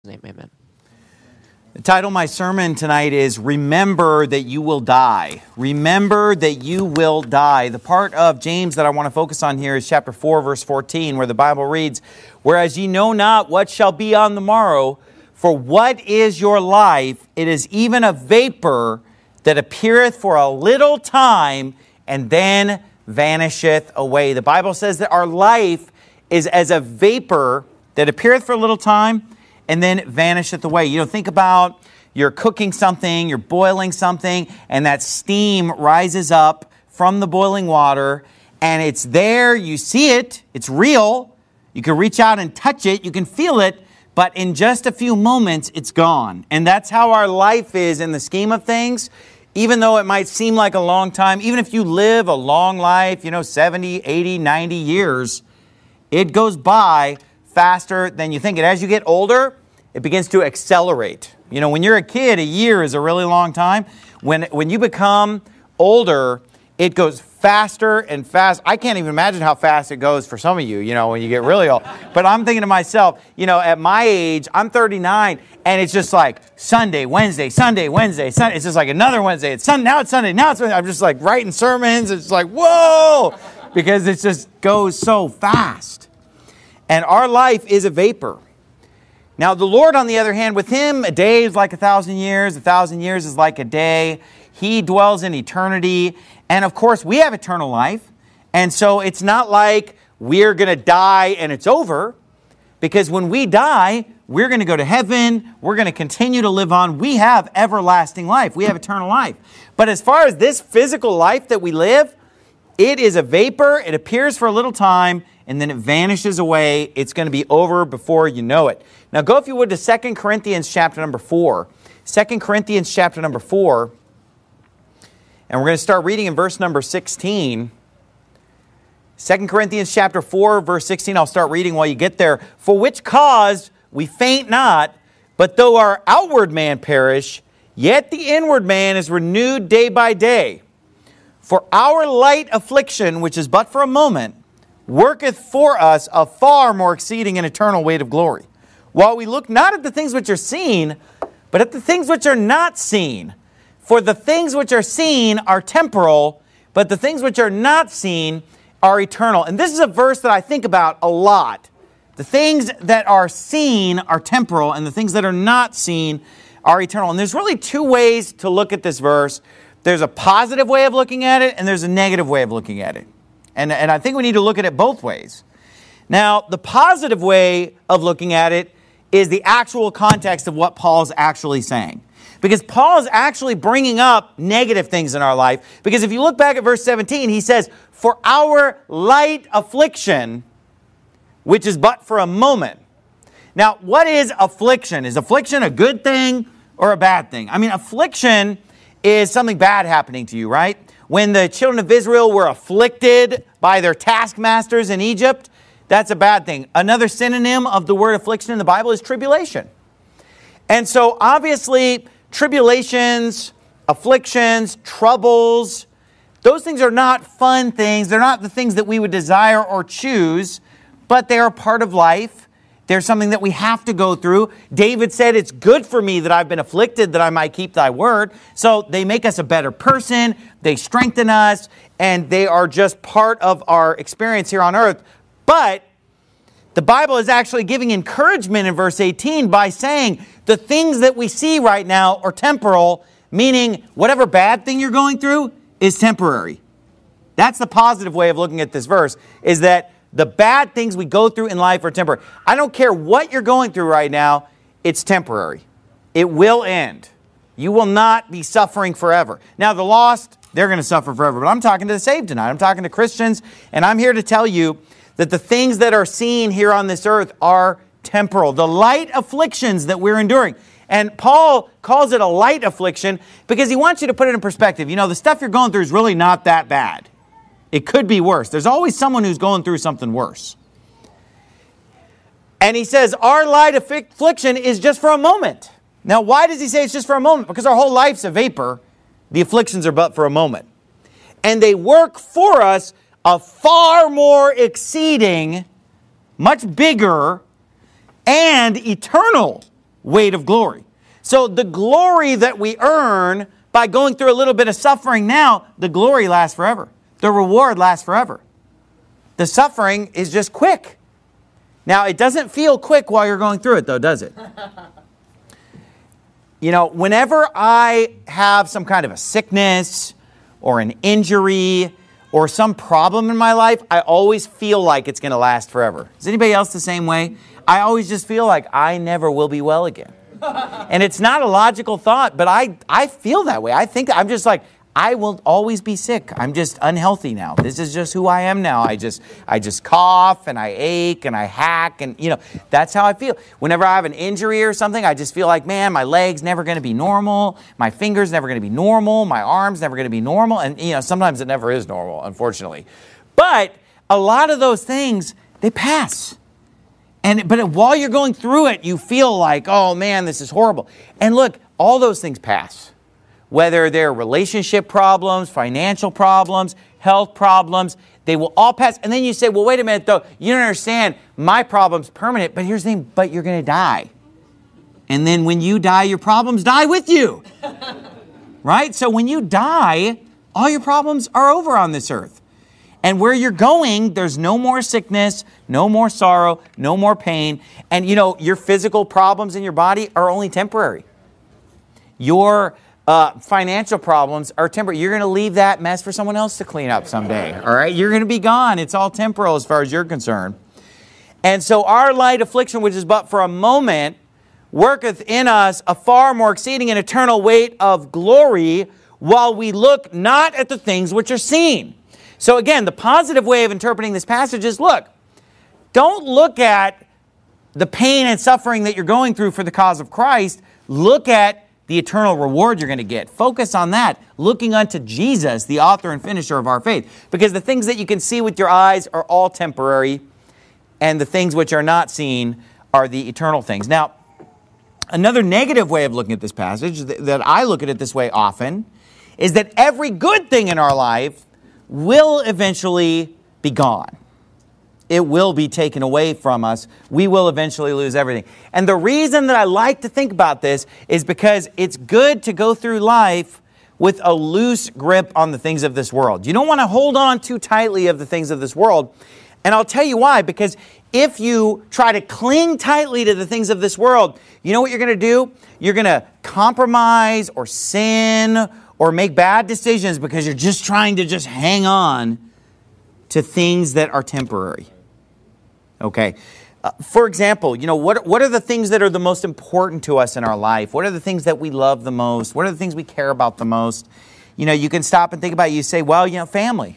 Amen. The title of my sermon tonight is Remember That You Will Die. Remember that you will die. The part of James that I want to focus on here is chapter 4, verse 14, where the Bible reads, Whereas ye know not what shall be on the morrow, for what is your life? It is even a vapor that appeareth for a little time and then vanisheth away. The Bible says that our life is as a vapor that appeareth for a little time and then vanisheth away. You know, think about you're cooking something, you're boiling something, and that steam rises up from the boiling water, and it's there, you see it, it's real, you can reach out and touch it, you can feel it, but in just a few moments, it's gone. And that's how our life is in the scheme of things. Even though it might seem like a long time, even if you live a long life, 70, 80, 90 years, it goes by faster than you think. And as you get older, it begins to accelerate. When you're a kid, a year is a really long time. When you become older, it goes faster and fast. I can't even imagine how fast it goes for some of you, when you get really old. But I'm thinking to myself, at my age, I'm 39, and it's just like Sunday, Wednesday, Sunday, Wednesday, Sunday. It's just like another Wednesday. Now it's Sunday, now it's Wednesday. I'm just like writing sermons. It's like, whoa, because it just goes so fast. And our life is a vapor. Now, the Lord, on the other hand, with Him, a day is like 1,000 years. 1,000 years is like a day. He dwells in eternity. And, of course, we have eternal life. And so it's not like we're going to die and it's over. Because when we die, we're going to go to heaven. We're going to continue to live on. We have everlasting life. We have eternal life. But as far as this physical life that we live, it is a vapor. It appears for a little time, and then it vanishes away. It's going to be over before you know it. Now go, if you would, to 2 Corinthians chapter number 4. 2 Corinthians chapter number 4. And we're going to start reading in verse number 16. 2 Corinthians chapter 4, verse 16. I'll start reading while you get there. For which cause we faint not, but though our outward man perish, yet the inward man is renewed day by day. For our light affliction, which is but for a moment, worketh for us a far more exceeding and eternal weight of glory. While we look not at the things which are seen, but at the things which are not seen. For the things which are seen are temporal, but the things which are not seen are eternal. And this is a verse that I think about a lot. The things that are seen are temporal, and the things that are not seen are eternal. And there's really two ways to look at this verse. There's a positive way of looking at it, and there's a negative way of looking at it. And I think we need to look at it both ways. Now, the positive way of looking at it is the actual context of what Paul's actually saying. Because Paul is actually bringing up negative things in our life. Because if you look back at verse 17, he says, For our light affliction, which is but for a moment. Now, what is affliction? Is affliction a good thing or a bad thing? I mean, affliction is something bad happening to you, right? When the children of Israel were afflicted by their taskmasters in Egypt, that's a bad thing. Another synonym of the word affliction in the Bible is tribulation. And so obviously, tribulations, afflictions, troubles, those things are not fun things. They're not the things that we would desire or choose, but they are a part of life. They're something that we have to go through. David said, it's good for me that I've been afflicted, that I might keep thy word. So they make us a better person. They strengthen us, and they are just part of our experience here on earth. But the Bible is actually giving encouragement in verse 18 by saying the things that we see right now are temporal, meaning whatever bad thing you're going through is temporary. That's the positive way of looking at this verse, is that the bad things we go through in life are temporary. I don't care what you're going through right now, it's temporary. It will end. You will not be suffering forever. Now, the lost, they're going to suffer forever. But I'm talking to the saved tonight. I'm talking to Christians, and I'm here to tell you that the things that are seen here on this earth are temporal. The light afflictions that we're enduring. And Paul calls it a light affliction because he wants you to put it in perspective. The stuff you're going through is really not that bad. It could be worse. There's always someone who's going through something worse. And he says, our light affliction is just for a moment. Now, why does he say it's just for a moment? Because our whole life's a vapor. The afflictions are but for a moment. And they work for us a far more exceeding, much bigger, and eternal weight of glory. So the glory that we earn by going through a little bit of suffering now, the glory lasts forever. The reward lasts forever. The suffering is just quick. Now, it doesn't feel quick while you're going through it, though, does it? You know, whenever I have some kind of a sickness or an injury or some problem in my life, I always feel like it's going to last forever. Is anybody else the same way? I always just feel like I never will be well again. And it's not a logical thought, but I feel that way. I think I'm just like, I will always be sick. I'm just unhealthy now. This is just who I am now. I just cough and I ache and I hack and, that's how I feel. Whenever I have an injury or something, I just feel like, man, my leg's never going to be normal. My finger's never going to be normal. My arm's never going to be normal. And, sometimes it never is normal, unfortunately. But a lot of those things, they pass. But while you're going through it, you feel like, oh man, this is horrible. And look, all those things pass. Whether they're relationship problems, financial problems, health problems, they will all pass. And then you say, well, wait a minute though, you don't understand, my problem's permanent, but here's the thing, but you're going to die. And then when you die, your problems die with you. Right? So when you die, all your problems are over on this earth. And where you're going, there's no more sickness, no more sorrow, no more pain. And your physical problems in your body are only temporary. Your financial problems are temporary. You're going to leave that mess for someone else to clean up someday. All right? You're going to be gone. It's all temporal as far as you're concerned. And so our light affliction, which is but for a moment, worketh in us a far more exceeding and eternal weight of glory, while we look not at the things which are seen. So again, the positive way of interpreting this passage is, look, don't look at the pain and suffering that you're going through for the cause of Christ. Look at the eternal reward you're going to get. Focus on that, looking unto Jesus, the author and finisher of our faith. Because the things that you can see with your eyes are all temporary, and the things which are not seen are the eternal things. Now, another negative way of looking at this passage, that I look at it this way often, is that every good thing in our life will eventually be gone. It will be taken away from us. We will eventually lose everything. And the reason that I like to think about this is because it's good to go through life with a loose grip on the things of this world. You don't want to hold on too tightly of the things of this world. And I'll tell you why. Because if you try to cling tightly to the things of this world, you know what you're going to do? You're going to compromise or sin or make bad decisions because you're just trying to just hang on to things that are temporary. Okay. For example, what are the things that are the most important to us in our life? What are the things that we love the most? What are the things we care about the most? You can stop and think about it. You say, well, family,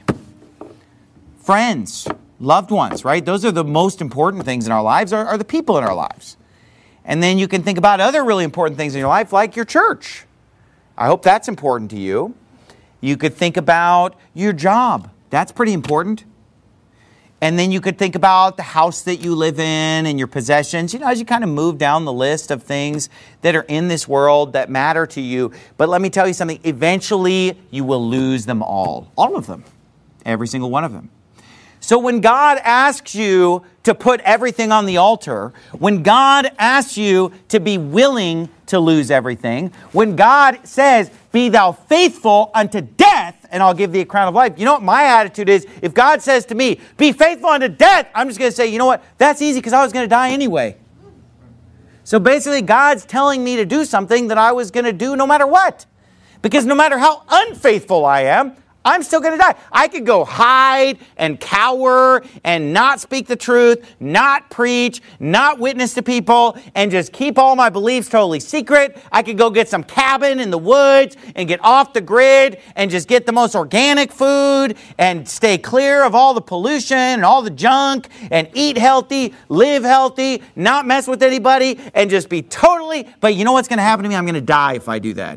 friends, loved ones, right? Those are the most important things in our lives, are the people in our lives. And then you can think about other really important things in your life, like your church. I hope that's important to you. You could think about your job. That's pretty important. And then you could think about the house that you live in and your possessions, as you kind of move down the list of things that are in this world that matter to you. But let me tell you something. Eventually, you will lose them all of them, every single one of them. So when God asks you to put everything on the altar, when God asks you to be willing to lose everything, when God says, be thou faithful unto death, and I'll give thee a crown of life. You know what my attitude is? If God says to me, be faithful unto death, I'm just going to say, you know what? That's easy because I was going to die anyway. So basically, God's telling me to do something that I was going to do no matter what. Because no matter how unfaithful I am, I'm still going to die. I could go hide and cower and not speak the truth, not preach, not witness to people, and just keep all my beliefs totally secret. I could go get some cabin in the woods and get off the grid and just get the most organic food and stay clear of all the pollution and all the junk and eat healthy, live healthy, not mess with anybody, and just be totally... But you know what's going to happen to me? I'm going to die if I do that.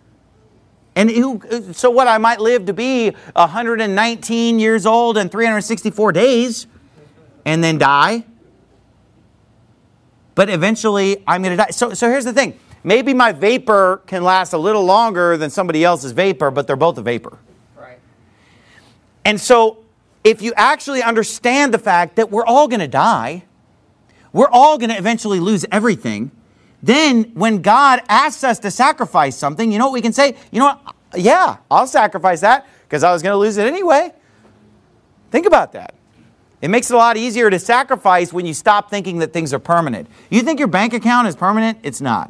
And so what, I might live to be 119 years old and 364 days and then die. But eventually I'm going to die. So here's the thing. Maybe my vapor can last a little longer than somebody else's vapor, but they're both a vapor. Right. And so if you actually understand the fact that we're all going to die, we're all going to eventually lose everything, then when God asks us to sacrifice something, you know what we can say? You know what? Yeah, I'll sacrifice that because I was going to lose it anyway. Think about that. It makes it a lot easier to sacrifice when you stop thinking that things are permanent. You think your bank account is permanent? It's not.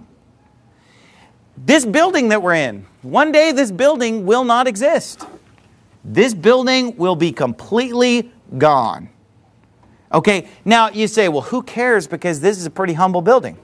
This building that we're in, one day this building will not exist. This building will be completely gone. Okay, now you say, well, who cares because this is a pretty humble building.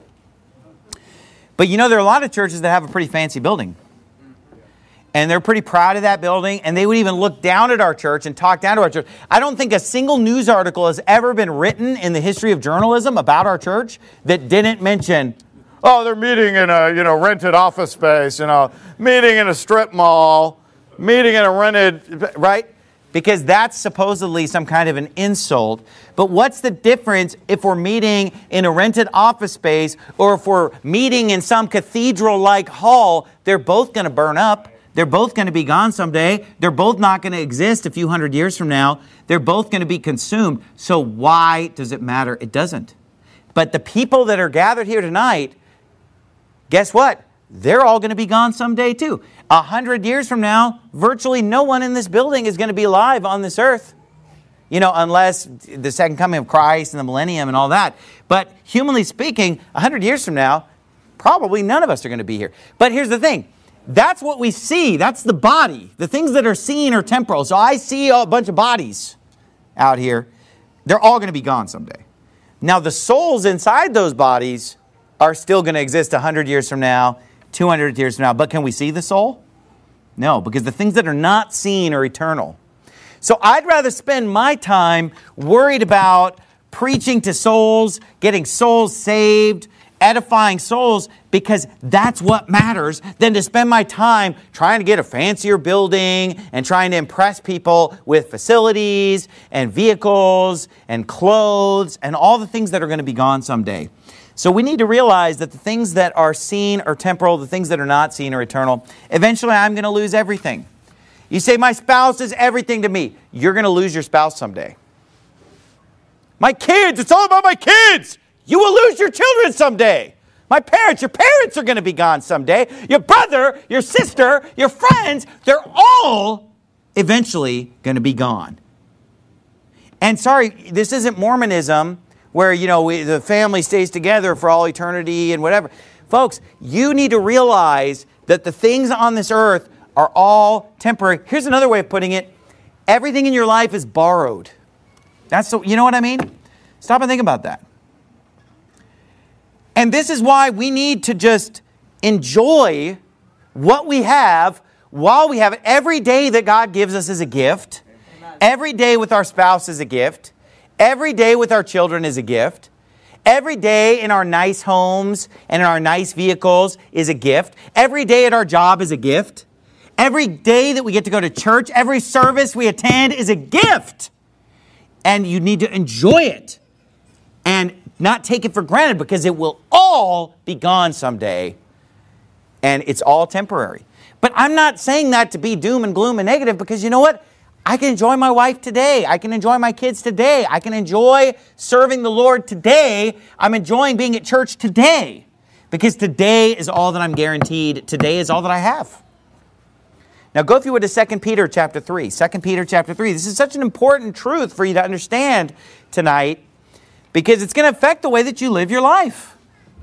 But you know, there are a lot of churches that have a pretty fancy building. And they're pretty proud of that building, and they would even look down at our church and talk down to our church. I don't think a single news article has ever been written in the history of journalism about our church that didn't mention, oh, they're meeting in a rented office space, meeting in a strip mall, meeting in a rented, right? Because that's supposedly some kind of an insult. But what's the difference if we're meeting in a rented office space or if we're meeting in some cathedral-like hall? They're both going to burn up. They're both going to be gone someday. They're both not going to exist a few hundred years from now. They're both going to be consumed. So why does it matter? It doesn't. But the people that are gathered here tonight, guess what? They're all going to be gone someday too. 100 years from now, virtually no one in this building is going to be alive on this earth. Unless the second coming of Christ and the millennium and all that. But humanly speaking, 100 years from now, probably none of us are going to be here. But here's the thing. That's what we see. That's the body. The things that are seen are temporal. So I see a bunch of bodies out here. They're all going to be gone someday. Now, the souls inside those bodies are still going to exist 100 years from now, 200 years from now. But can we see the soul? No, because the things that are not seen are eternal. So I'd rather spend my time worried about preaching to souls, getting souls saved, edifying souls, because that's what matters, than to spend my time trying to get a fancier building and trying to impress people with facilities and vehicles and clothes and all the things that are going to be gone someday. So we need to realize that the things that are seen are temporal, the things that are not seen are eternal. Eventually, I'm going to lose everything. You say, my spouse is everything to me. You're going to lose your spouse someday. My kids, it's all about my kids. You will lose your children someday. My parents, your parents are going to be gone someday. Your brother, your sister, your friends, they're all eventually going to be gone. And sorry, this isn't Mormonism where, the family stays together for all eternity and whatever. Folks, you need to realize that the things on this earth are all temporary. Here's another way of putting it. Everything in your life is borrowed. You know what I mean? Stop and think about that. And this is why we need to just enjoy what we have while we have it. Every day that God gives us is a gift. Amen. Every day with our spouse is a gift. Every day with our children is a gift. Every day in our nice homes and in our nice vehicles is a gift. Every day at our job is a gift. Every day that we get to go to church, every service we attend is a gift. And you need to enjoy it. And not take it for granted, because it will all be gone someday. And it's all temporary. But I'm not saying that to be doom and gloom and negative, because you know what? I can enjoy my wife today. I can enjoy my kids today. I can enjoy serving the Lord today. I'm enjoying being at church today, because today is all that I'm guaranteed. Today is all that I have. Now go, if you would, to 2 Peter chapter 3. 2 Peter chapter 3. This is such an important truth for you to understand tonight, because it's going to affect the way that you live your life.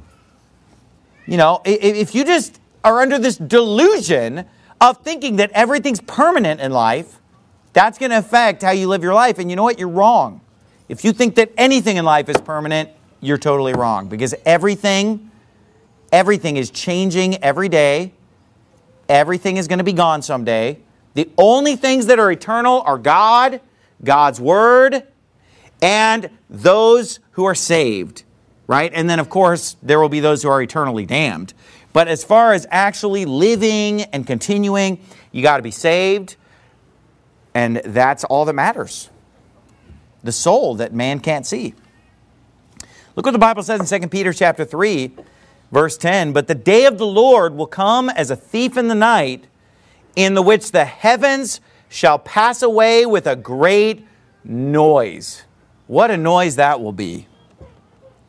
If you just are under this delusion of thinking that everything's permanent in life, that's going to affect how you live your life. And you know what? You're wrong. If you think that anything in life is permanent, you're totally wrong. Because everything is changing every day. Everything is going to be gone someday. The only things that are eternal are God, God's Word, and those who are saved, right? And then, of course, there will be those who are eternally damned. But as far as actually living and continuing, you got to be saved, and that's all that matters. The soul that man can't see. Look what the Bible says in 2 Peter chapter 3, verse 10. But the day of the Lord will come as a thief in the night, in the which the heavens shall pass away with a great noise. What a noise that will be.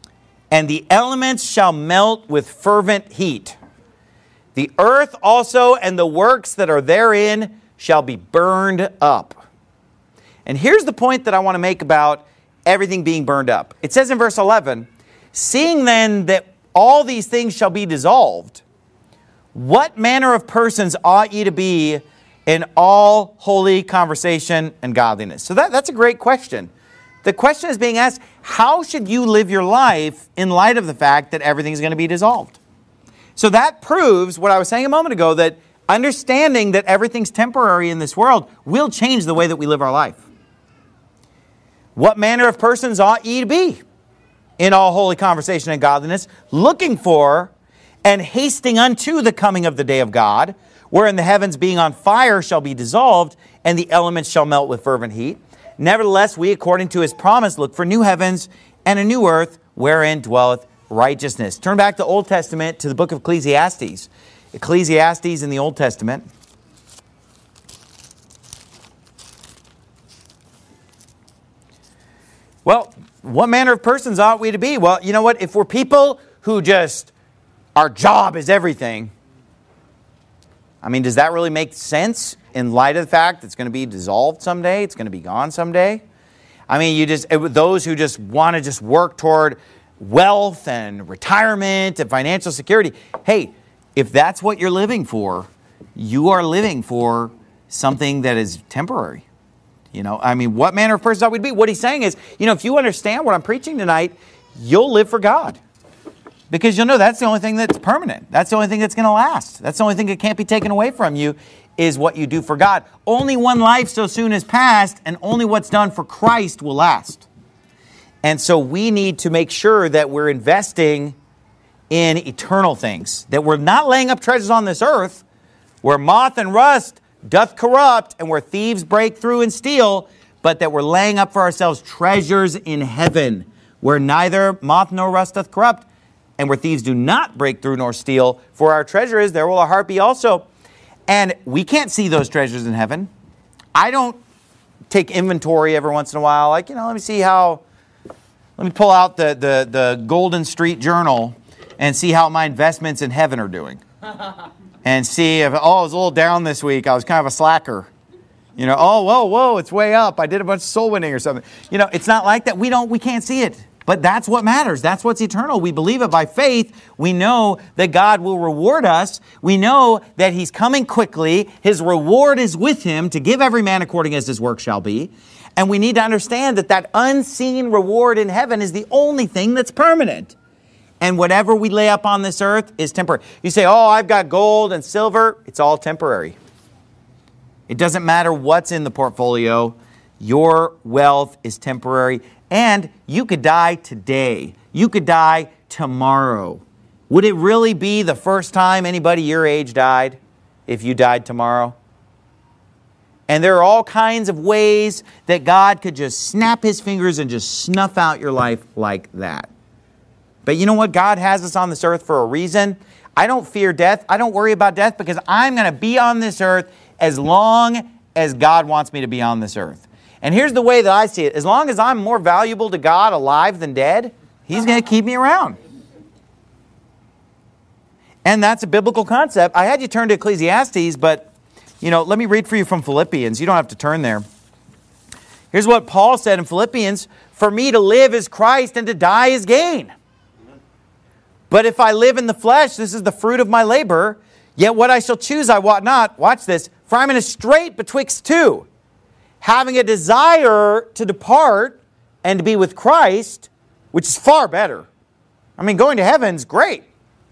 and the elements shall melt with fervent heat. The earth also and the works that are therein shall be burned up. And here's the point that I want to make about everything being burned up. It says in verse 11, seeing then that all these things shall be dissolved, what manner of persons ought ye to be in all holy conversation and godliness? So that's a great question. The question is being asked, how should you live your life in light of the fact that everything's going to be dissolved? So that proves what I was saying a moment ago, that understanding that everything's temporary in this world will change the way that we live our life. What manner of persons ought ye to be in all holy conversation and godliness, looking for and hasting unto the coming of the day of God, wherein the heavens being on fire shall be dissolved, and the elements shall melt with fervent heat. Nevertheless, we, according to his promise, look for new heavens and a new earth, wherein dwelleth righteousness. Turn back to the Old Testament, to the book of Ecclesiastes. Ecclesiastes in the Old Testament. Well, what manner of persons ought we to be? Well, you know what? If we're people who just, our job is everything, I mean, does that really make sense in light of the fact it's going to be dissolved someday? It's going to be gone someday? I mean, those who just want to just work toward wealth and retirement and financial security. Hey, if that's what you're living for, you are living for something that is temporary. You know, I mean, what manner of person ought we to be? What he's saying is, you know, if you understand what I'm preaching tonight, you'll live for God. Because you'll know that's the only thing that's permanent. That's the only thing that's going to last. That's the only thing that can't be taken away from you, is what you do for God. Only one life so soon is past, and only what's done for Christ will last. And so we need to make sure that we're investing in eternal things, that we're not laying up treasures on this earth where moth and rust doth corrupt and where thieves break through and steal, but that we're laying up for ourselves treasures in heaven where neither moth nor rust doth corrupt, and where thieves do not break through nor steal. For our treasure is, there will our heart be also. And we can't see those treasures in heaven. I don't take inventory every once in a while. Like, let me pull out the Golden Street Journal and see how my investments in heaven are doing. And see if, I was a little down this week. I was kind of a slacker. Whoa, it's way up. I did a bunch of soul winning or something. It's not like that. We can't see it. But that's what matters. That's what's eternal. We believe it by faith. We know that God will reward us. We know that he's coming quickly. His reward is with him to give every man according as his work shall be. And we need to understand that unseen reward in heaven is the only thing that's permanent. And whatever we lay up on this earth is temporary. You say, I've got gold and silver. It's all temporary. It doesn't matter what's in the portfolio. Your wealth is temporary. And you could die today. You could die tomorrow. Would it really be the first time anybody your age died if you died tomorrow? And there are all kinds of ways that God could just snap his fingers and just snuff out your life like that. But you know what? God has us on this earth for a reason. I don't fear death. I don't worry about death because I'm going to be on this earth as long as God wants me to be on this earth. And here's the way that I see it. As long as I'm more valuable to God alive than dead, he's going to keep me around. And that's a biblical concept. I had you turn to Ecclesiastes, but, let me read for you from Philippians. You don't have to turn there. Here's what Paul said in Philippians. For me to live is Christ and to die is gain. But if I live in the flesh, this is the fruit of my labor. Yet what I shall choose I wot not. Watch this. For I'm in a strait betwixt two, having a desire to depart and to be with Christ, which is far better. I mean, going to heaven's great.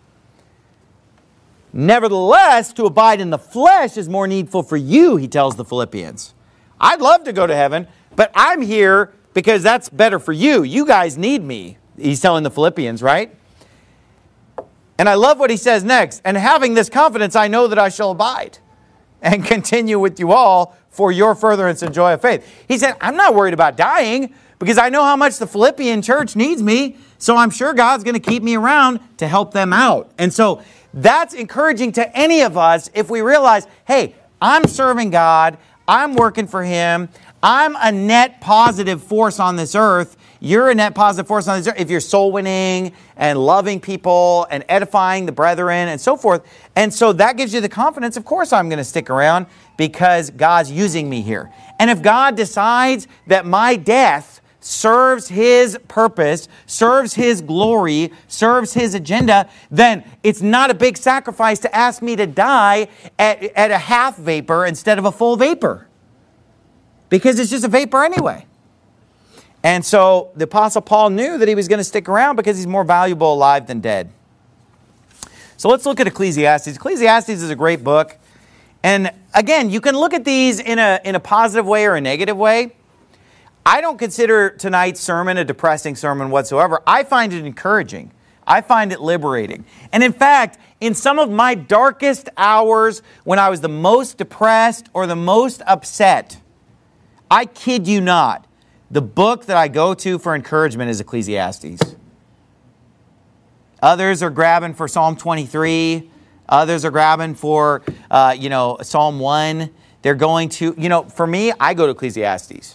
Nevertheless, to abide in the flesh is more needful for you, he tells the Philippians. I'd love to go to heaven, but I'm here because that's better for you. You guys need me, he's telling the Philippians, right? And I love what he says next. And having this confidence, I know that I shall abide and continue with you all for your furtherance and joy of faith. He said, I'm not worried about dying because I know how much the Philippian church needs me. So I'm sure God's going to keep me around to help them out. And so that's encouraging to any of us if we realize, hey, I'm serving God. I'm working for him. I'm a net positive force on this earth. you're a net positive force on this earth if you're soul winning and loving people and edifying the brethren and so forth. And so that gives you the confidence, of course I'm going to stick around because God's using me here. And if God decides that my death serves His purpose, serves His glory, serves His agenda, then it's not a big sacrifice to ask me to die at a half vapor instead of a full vapor. Because it's just a vapor anyway. And so the Apostle Paul knew that he was going to stick around because he's more valuable alive than dead. So let's look at Ecclesiastes. Ecclesiastes is a great book. And again, you can look at these in a positive way or a negative way. I don't consider tonight's sermon a depressing sermon whatsoever. I find it encouraging. I find it liberating. And in fact, in some of my darkest hours, when I was the most depressed or the most upset, I kid you not, the book that I go to for encouragement is Ecclesiastes. Others are grabbing for Psalm 23. Others are grabbing for, Psalm 1. They're going to, for me, I go to Ecclesiastes.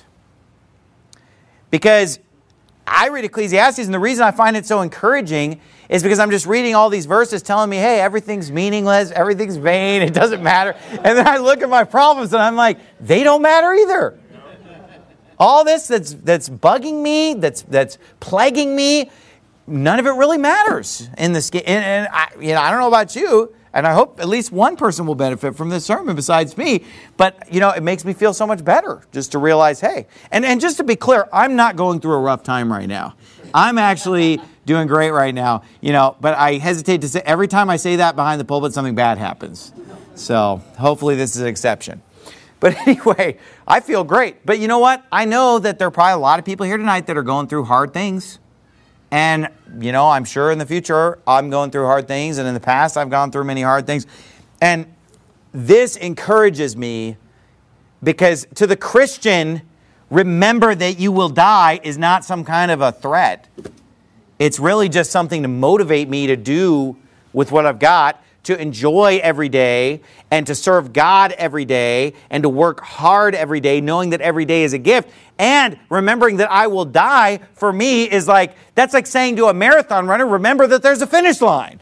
Because I read Ecclesiastes, and the reason I find it so encouraging is because I'm just reading all these verses telling me, hey, everything's meaningless, everything's vain, it doesn't matter. And then I look at my problems and I'm like, they don't matter either. All this that's bugging me, that's plaguing me, none of it really matters in this game. And I don't know about you, and I hope at least one person will benefit from this sermon besides me. But, it makes me feel so much better just to realize, hey, and just to be clear, I'm not going through a rough time right now. I'm actually doing great right now, but I hesitate to say, every time I say that behind the pulpit, something bad happens. So hopefully this is an exception. But anyway, I feel great. But you know what? I know that there are probably a lot of people here tonight that are going through hard things. And, I'm sure in the future I'm going through hard things. And in the past I've gone through many hard things. And this encourages me because to the Christian, remember that you will die is not some kind of a threat. It's really just something to motivate me to do with what I've got, to enjoy every day and to serve God every day and to work hard every day, knowing that every day is a gift. And remembering that I will die for me is that's like saying to a marathon runner, remember that there's a finish line.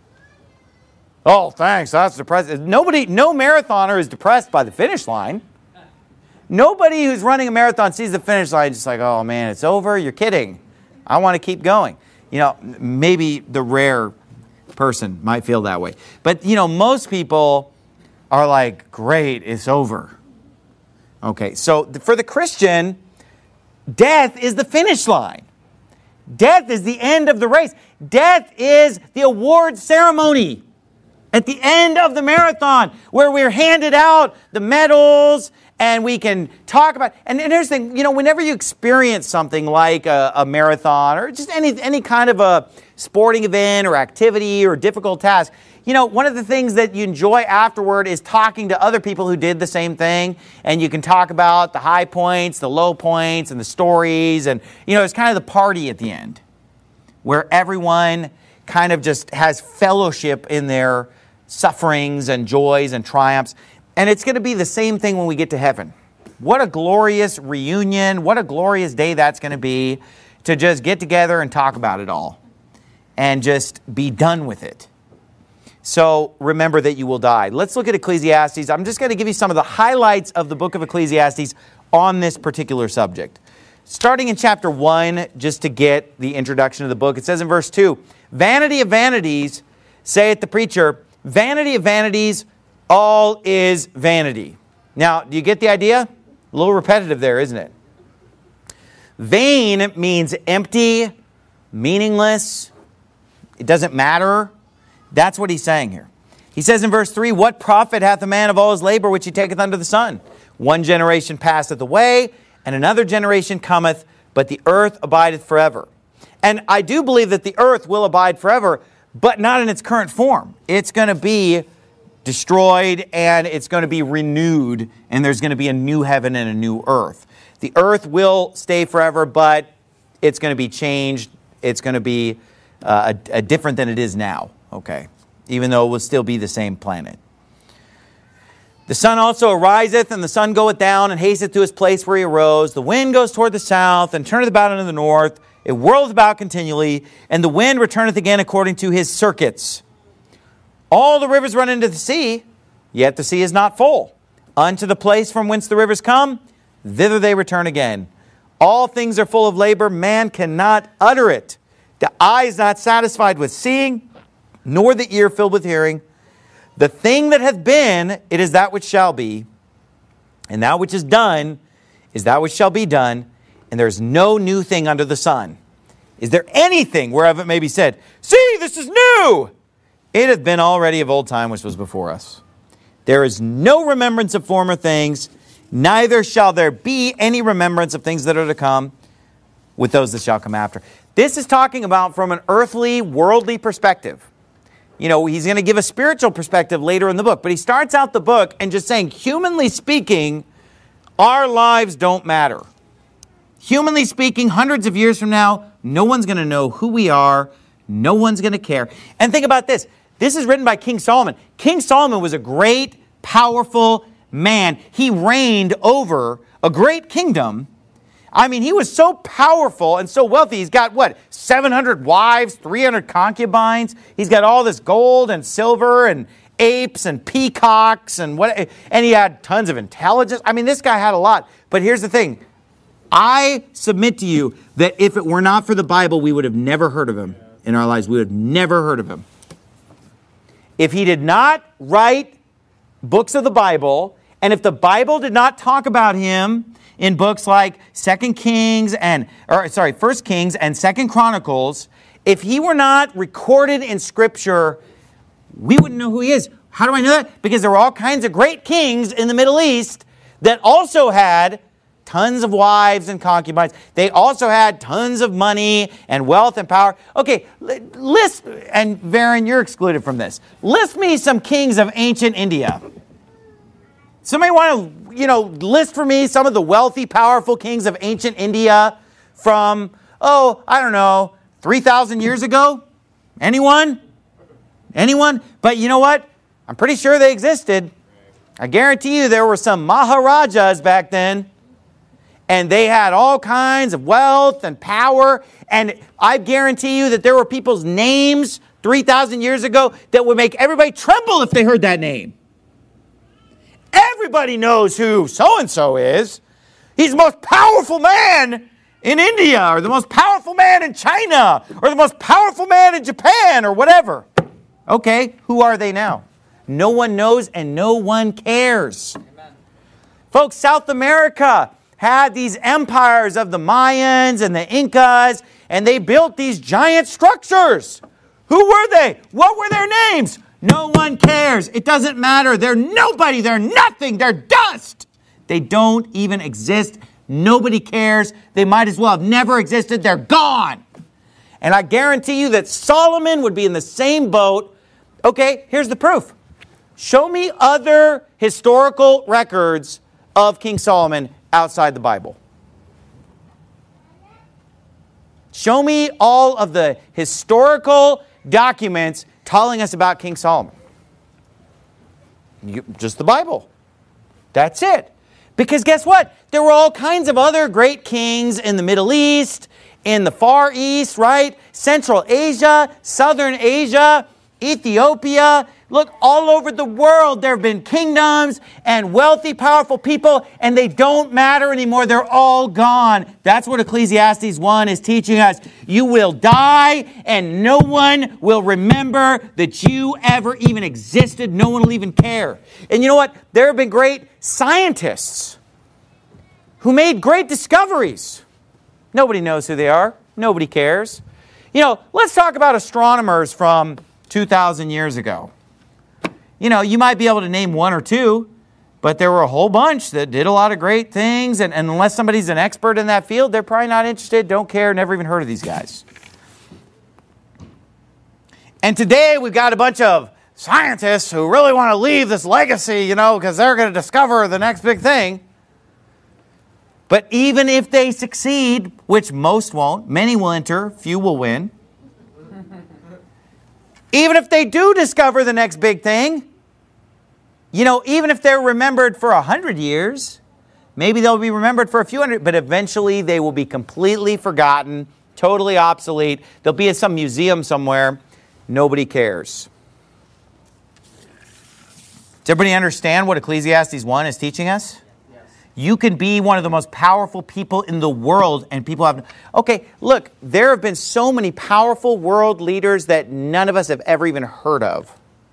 Oh, thanks, that's depressing. No marathoner is depressed by the finish line. Nobody who's running a marathon sees the finish line just like, oh man, it's over, you're kidding. I want to keep going. Maybe the rare person might feel that way. But, most people are like, great, it's over. Okay, so for the Christian, death is the finish line. Death is the end of the race. Death is the award ceremony at the end of the marathon where we're handed out the medals and we can talk about, and here's the thing, whenever you experience something like a marathon or just any kind of a sporting event or activity or difficult task, one of the things that you enjoy afterward is talking to other people who did the same thing, and you can talk about the high points, the low points, and the stories, and it's kind of the party at the end where everyone kind of just has fellowship in their sufferings and joys and triumphs. And it's going to be the same thing when we get to heaven. What a glorious reunion. What a glorious day that's going to be to just get together and talk about it all and just be done with it. So remember that you will die. Let's look at Ecclesiastes. I'm just going to give you some of the highlights of the book of Ecclesiastes on this particular subject. Starting in chapter 1, just to get the introduction of the book, it says in verse 2, vanity of vanities, saith the preacher, vanity of vanities, all is vanity. Now, do you get the idea? A little repetitive there, isn't it? Vain means empty, meaningless. It doesn't matter. That's what he's saying here. He says in verse 3, what profit hath a man of all his labor which he taketh under the sun? One generation passeth away, and another generation cometh, but the earth abideth forever. And I do believe that the earth will abide forever, but not in its current form. It's going to be destroyed, and it's going to be renewed, and there's going to be a new heaven and a new earth. The earth will stay forever, but it's going to be changed. It's going to be different than it is now, okay? Even though it will still be the same planet. The sun also ariseth, and the sun goeth down, and hasteth to his place where he arose. The wind goes toward the south, and turneth about unto the north. It whirleth about continually, and the wind returneth again according to his circuits. All the rivers run into the sea, yet the sea is not full. Unto the place from whence the rivers come, thither they return again. All things are full of labor, man cannot utter it. The eye is not satisfied with seeing, nor the ear filled with hearing. The thing that hath been, it is that which shall be, and that which is done is that which shall be done, and there is no new thing under the sun. Is there anything whereof it may be said, see, this is new? It hath been already of old time which was before us. There is no remembrance of former things, neither shall there be any remembrance of things that are to come with those that shall come after. This is talking about from an earthly, worldly perspective. You know, he's going to give a spiritual perspective later in the book, but he starts out the book and just saying, humanly speaking, our lives don't matter. Humanly speaking, hundreds of years from now, no one's going to know who we are. No one's going to care. And think about this. This is written by King Solomon. King Solomon was a great, powerful man. He reigned over a great kingdom. I mean, he was so powerful and so wealthy. He's got, 700 wives, 300 concubines. He's got all this gold and silver and apes and peacocks and he had tons of intelligence. I mean, this guy had a lot. But here's the thing. I submit to you that if it were not for the Bible, we would have never heard of him in our lives. We would have never heard of him. If he did not write books of the Bible, and if the Bible did not talk about him in books like 1 Kings and 2 Chronicles, if he were not recorded in Scripture, we wouldn't know who he is. How do I know that? Because there were all kinds of great kings in the Middle East that also had tons of wives and concubines. They also had tons of money and wealth and power. Okay, list, and Varen, you're excluded from this. List me some kings of ancient India. Somebody want to, list for me some of the wealthy, powerful kings of ancient India from, 3,000 years ago? Anyone? Anyone? But you know what? I'm pretty sure they existed. I guarantee you there were some Maharajas back then. And they had all kinds of wealth and power. And I guarantee you that there were people's names 3,000 years ago that would make everybody tremble if they heard that name. Everybody knows who so-and-so is. He's the most powerful man in India, or the most powerful man in China, or the most powerful man in Japan, or whatever. Okay, who are they now? No one knows and no one cares. Amen. Folks, South America had these empires of the Mayans and the Incas, and they built these giant structures. Who were they? What were their names? No one cares. It doesn't matter. They're nobody. They're nothing. They're dust. They don't even exist. Nobody cares. They might as well have never existed. They're gone. And I guarantee you that Solomon would be in the same boat. Okay, here's the proof. Show me other historical records of King Solomon outside the Bible. Show me all of the historical documents telling us about King Solomon. Just the Bible. That's it. Because guess what? There were all kinds of other great kings in the Middle East, in the Far East, right? Central Asia, Southern Asia, Ethiopia. Look, all over the world there have been kingdoms and wealthy, powerful people, and they don't matter anymore. They're all gone. That's what Ecclesiastes 1 is teaching us. You will die, and no one will remember that you ever even existed. No one will even care. And you know what? There have been great scientists who made great discoveries. Nobody knows who they are. Nobody cares. Let's talk about astronomers from 2,000 years ago. You might be able to name one or two, but there were a whole bunch that did a lot of great things. And unless somebody's an expert in that field, they're probably not interested, don't care, never even heard of these guys. And today we've got a bunch of scientists who really want to leave this legacy, because they're going to discover the next big thing. But even if they succeed, which most won't, many will enter, few will win. Even if they do discover the next big thing, You know, even if they're remembered for 100 years, maybe they'll be remembered for a few hundred, but eventually they will be completely forgotten, totally obsolete. They'll be at some museum somewhere. Nobody cares. Does everybody understand what Ecclesiastes 1 is teaching us? Yes. You can be one of the most powerful people in the world, and people have... Okay, look, there have been so many powerful world leaders that none of us have ever even heard of,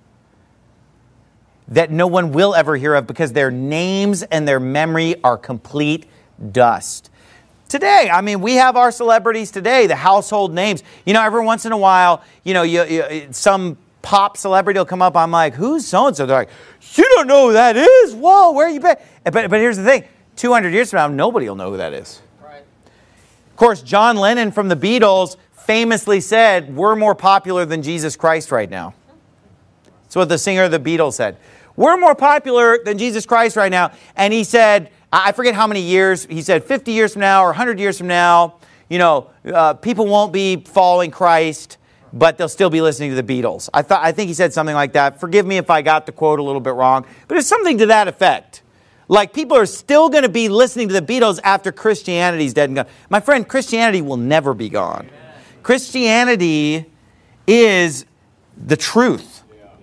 that no one will ever hear of, because their names and their memory are complete dust. Today, I mean, we have our celebrities today, the household names. You know, every once in a while, you know, some pop celebrity will come up. I'm like, who's so-and-so? They're like, you don't know who that is? Whoa, where you been? But here's the thing. 200 years from now, nobody will know who that is. Right. Of course, John Lennon from the Beatles famously said, we're more popular than Jesus Christ right now. That's what the singer of the Beatles said. We're more popular than Jesus Christ right now. And he said, I forget how many years, he said 50 years from now or 100 years from now, you know, people won't be following Christ, but they'll still be listening to the Beatles. I think he said something like that. Forgive me if I got the quote a little bit wrong, but it's something to that effect. Like, people are still going to be listening to the Beatles after Christianity's dead and gone. My friend, Christianity will never be gone. Amen. Christianity is the truth.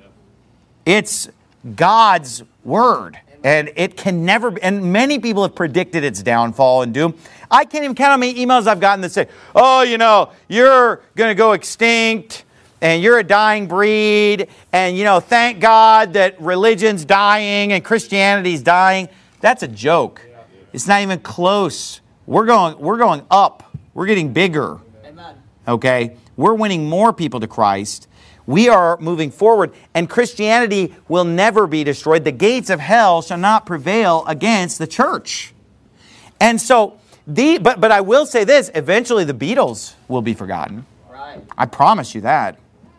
It's God's word. And it can never be, and many people have predicted its downfall and doom. I can't even count how many emails I've gotten that say, oh, you know, you're going to go extinct, and you're a dying breed, and, you know, thank God that religion's dying and Christianity's dying. That's a joke. It's not even close. We're going up. We're getting bigger. Amen. Okay? We're winning more people to Christ. We are moving forward, and Christianity will never be destroyed. The gates of hell shall not prevail against the church. And so, but I will say this, eventually the Beatles will be forgotten. Right. I promise you that.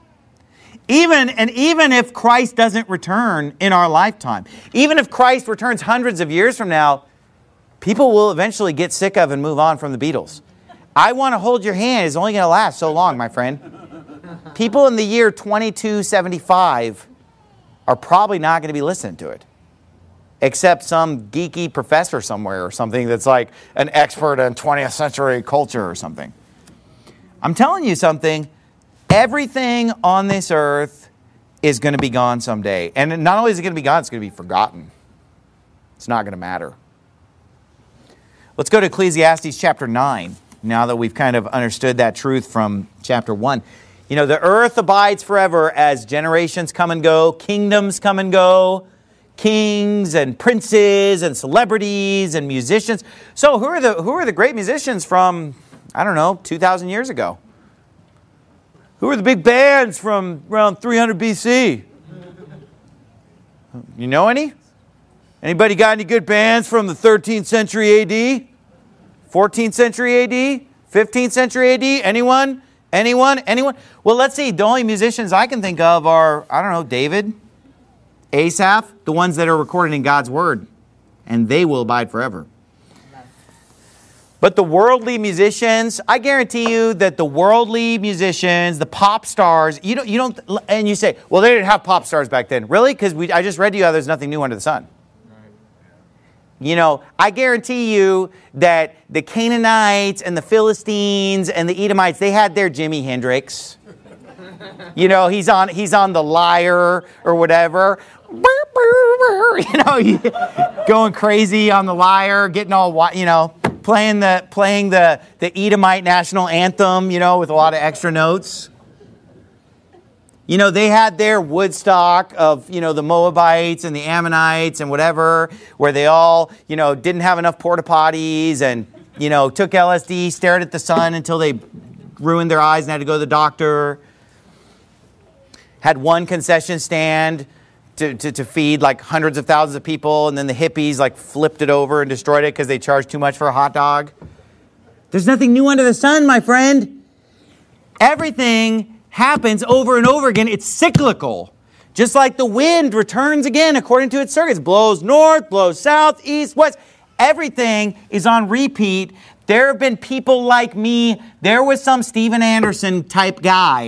Even if Christ doesn't return in our lifetime, even if Christ returns hundreds of years from now, people will eventually get sick of and move on from the Beatles. I Want to Hold Your Hand is only going to last so long, my friend. People in the year 2275 are probably not going to be listening to it, except some geeky professor somewhere or something that's like an expert in 20th century culture or something. I'm telling you something. Everything on this earth is going to be gone someday. And not only is it going to be gone, it's going to be forgotten. It's not going to matter. Let's go to Ecclesiastes chapter 9, now that we've kind of understood that truth from chapter 1. You know, the earth abides forever as generations come and go, kingdoms come and go, kings and princes and celebrities and musicians. So who are the great musicians from, I don't know, 2,000 years ago? Who are the big bands from around 300 BC? You know any? Anybody got any good bands from the 13th century AD? 14th century AD? 15th century AD? Anyone? Anyone? Well, let's see. The only musicians I can think of are, I don't know, David, Asaph, the ones that are recorded in God's Word. And they will abide forever. But the worldly musicians, I guarantee you that the worldly musicians, the pop stars, you don't, and you say, well, they didn't have pop stars back then. Really? Because I just read to you how there's nothing new under the sun. You know, I guarantee you that the Canaanites and the Philistines and the Edomites, they had their Jimi Hendrix. You know, he's on the lyre or whatever. You know, going crazy on the lyre, getting all, you know, playing the Edomite national anthem, you know, with a lot of extra notes. You know, they had their Woodstock of, you know, the Moabites and the Ammonites and whatever, where they all, you know, didn't have enough porta potties and, you know, took LSD, stared at the sun until they ruined their eyes and had to go to the doctor. Had one concession stand to feed like hundreds of thousands of people, and then the hippies like flipped it over and destroyed it because they charged too much for a hot dog. There's nothing new under the sun, my friend. Everything happens over and over again. It's cyclical. Just like the wind returns again according to its circuits. Blows north, blows south, east, west. Everything is on repeat. There have been people like me. There was some Steven Anderson type guy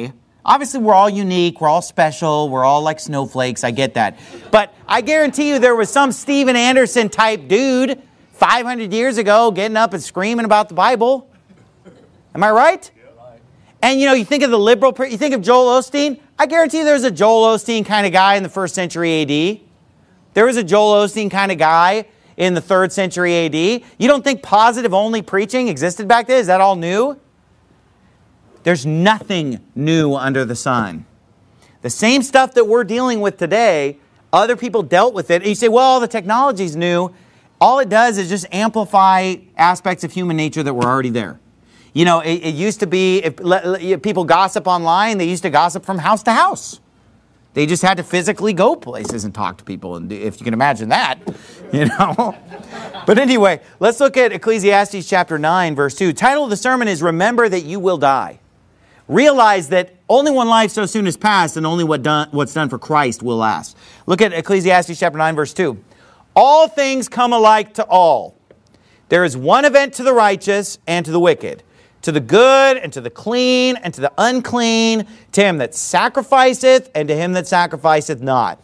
Obviously, we're all unique. We're all special. We're all like snowflakes. I get that. But I guarantee you there was some Steven Anderson type dude 500 years ago getting up and screaming about the Bible. Am I right? And, you think of the liberal, you think of Joel Osteen. I guarantee you there's a Joel Osteen kind of guy in the 1st century AD. There was a Joel Osteen kind of guy in the 3rd century AD. You don't think positive-only preaching existed back then? Is that all new? There's nothing new under the sun. The same stuff that we're dealing with today, other people dealt with it. And you say, well, the technology's new. All it does is just amplify aspects of human nature that were already there. It used to be, if people gossip online, they used to gossip from house to house. They just had to physically go places and talk to people, and if you can imagine that, But anyway, let's look at Ecclesiastes chapter 9, verse 2. Title of the sermon is Remember That You Will Die. Realize that only one life so soon is past, and only what's done for Christ will last. Look at Ecclesiastes chapter 9, verse 2. All things come alike to all. There is one event to the righteous and to the wicked, to the good and to the clean and to the unclean, to him that sacrificeth and to him that sacrificeth not.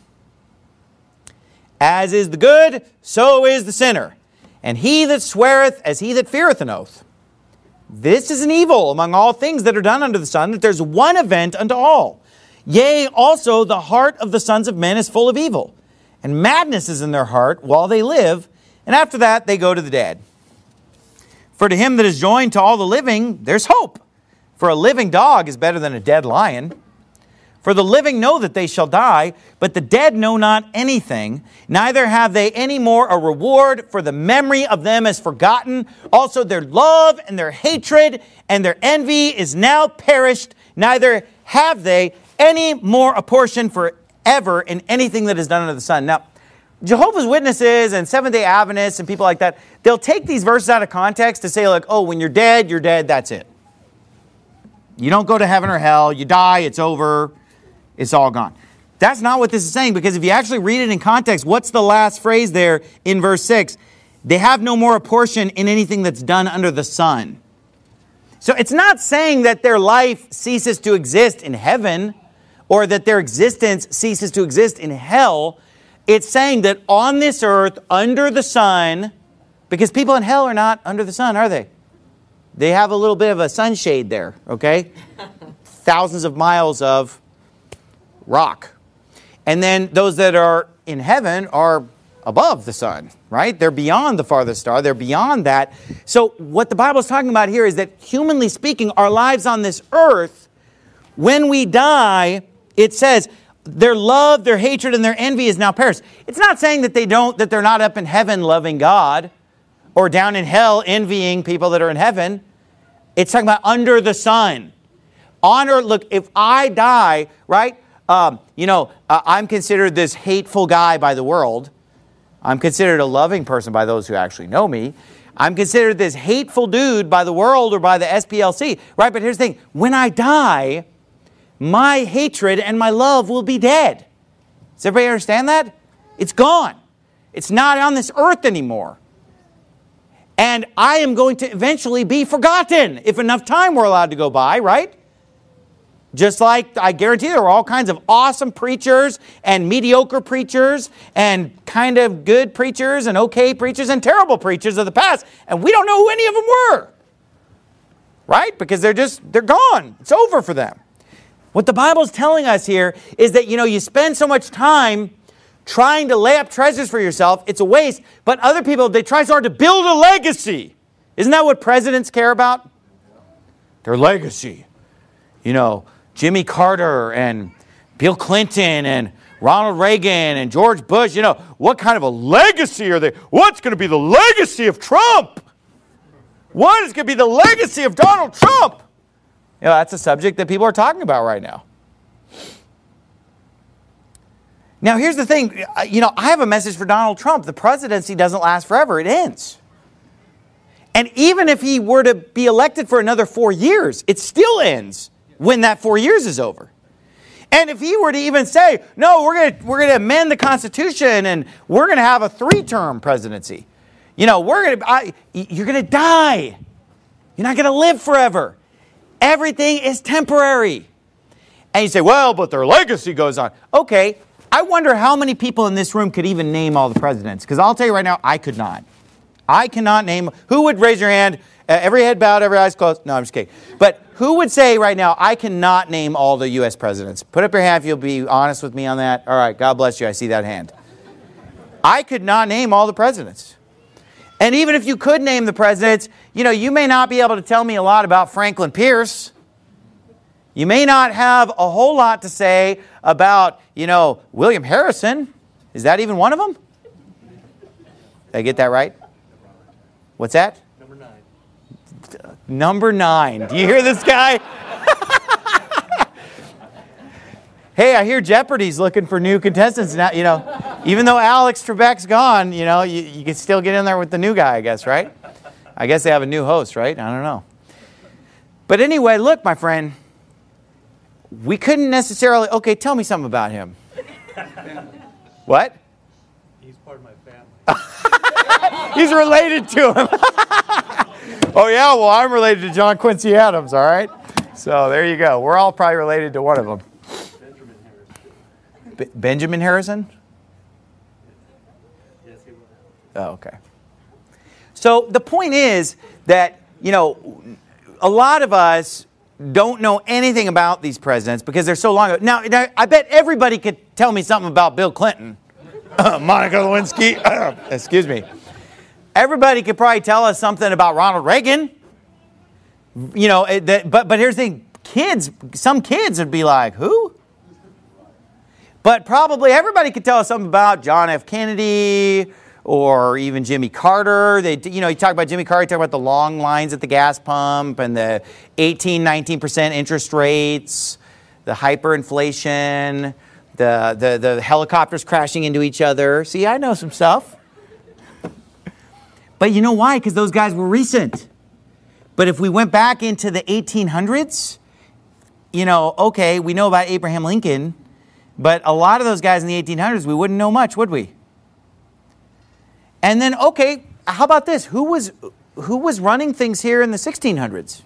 As is the good, so is the sinner, and he that sweareth as he that feareth an oath. This is an evil among all things that are done under the sun, that there's one event unto all. Yea, also the heart of the sons of men is full of evil, and madness is in their heart while they live, and after that they go to the dead. For to him that is joined to all the living, there's hope. For a living dog is better than a dead lion. For the living know that they shall die, but the dead know not anything, neither have they any more a reward, for the memory of them is forgotten. Also their love and their hatred and their envy is now perished, neither have they any more a portion forever in anything that is done under the sun. Now, Jehovah's Witnesses and Seventh-day Adventists and people like that, they'll take these verses out of context to say like, oh, when you're dead, that's it. You don't go to heaven or hell, you die, it's over. It's all gone. That's not what this is saying, because if you actually read it in context, what's the last phrase there in verse 6? They have no more a portion in anything that's done under the sun. So it's not saying that their life ceases to exist in heaven or that their existence ceases to exist in hell. It's saying that on this earth, under the sun, because people in hell are not under the sun, are they? They have a little bit of a sunshade there, okay? Thousands of miles of rock. And then those that are in heaven are above the sun, right? They're beyond the farthest star. They're beyond that. So what the Bible is talking about here is that, humanly speaking, our lives on this earth, when we die, it says their love, their hatred, and their envy is now perished. It's not saying that they're not up in heaven loving God or down in hell envying people that are in heaven. It's talking about under the sun. On earth, look, if I die, right? I'm considered this hateful guy by the world. I'm considered a loving person by those who actually know me. I'm considered this hateful dude by the world or by the SPLC, right? But here's the thing. When I die, my hatred and my love will be dead. Does everybody understand that? It's gone. It's not on this earth anymore. And I am going to eventually be forgotten if enough time were allowed to go by, right? Just like I guarantee there are all kinds of awesome preachers and mediocre preachers and kind of good preachers and okay preachers and terrible preachers of the past. And we don't know who any of them were. Right? Because they're gone. It's over for them. What the Bible's telling us here is that, you spend so much time trying to lay up treasures for yourself. It's a waste. But other people, they try so hard to build a legacy. Isn't that what presidents care about? Their legacy. Jimmy Carter and Bill Clinton and Ronald Reagan and George Bush, what kind of a legacy are they? What's going to be the legacy of Trump? What is going to be the legacy of Donald Trump? That's a subject that people are talking about right now. Now, here's the thing. I have a message for Donald Trump. The presidency doesn't last forever. It ends. And even if he were to be elected for another 4 years, it still ends when that 4 years is over. And if he were to even say, no, we're going to amend the Constitution and we're going to have a 3-term presidency. You're going to die. You're not going to live forever. Everything is temporary. And you say, well, but their legacy goes on. Okay, I wonder how many people in this room could even name all the presidents. Because I'll tell you right now, I could not. I cannot name. Who would raise your hand? Every head bowed, every eyes closed. No, I'm just kidding. But who would say right now, I cannot name all the U.S. presidents? Put up your hand if you'll be honest with me on that. All right, God bless you. I see that hand. I could not name all the presidents. And even if you could name the presidents, you may not be able to tell me a lot about Franklin Pierce. You may not have a whole lot to say about, William Harrison. Is that even one of them? Did I get that right? What's that? Number 9. Number 9. Do you hear this guy? Hey, I hear Jeopardy's looking for new contestants now. Even though Alex Trebek's gone, you can still get in there with the new guy, I guess, right? I guess they have a new host, right? I don't know. But anyway, look, my friend, we couldn't necessarily. Okay, tell me something about him. What? He's part of my family. He's related to him. Oh, yeah? Well, I'm related to John Quincy Adams, all right? So there you go. We're all probably related to one of them. Benjamin Harrison. Benjamin Harrison? Yes, he was. Oh, okay. So the point is that, a lot of us don't know anything about these presidents because they're so long ago. Now, I bet everybody could tell me something about Bill Clinton. Monica Lewinsky. Excuse me. Everybody could probably tell us something about Ronald Reagan. But here's the thing. Some kids would be like, who? But probably everybody could tell us something about John F. Kennedy or even Jimmy Carter. You talk about Jimmy Carter, you talk about the long lines at the gas pump and the 19% interest rates, the hyperinflation, the helicopters crashing into each other. See, I know some stuff. But you know why? Because those guys were recent. But if we went back into the 1800s, okay, we know about Abraham Lincoln, but a lot of those guys in the 1800s, we wouldn't know much, would we? And then, okay, how about this? Who was running things here in the 1600s?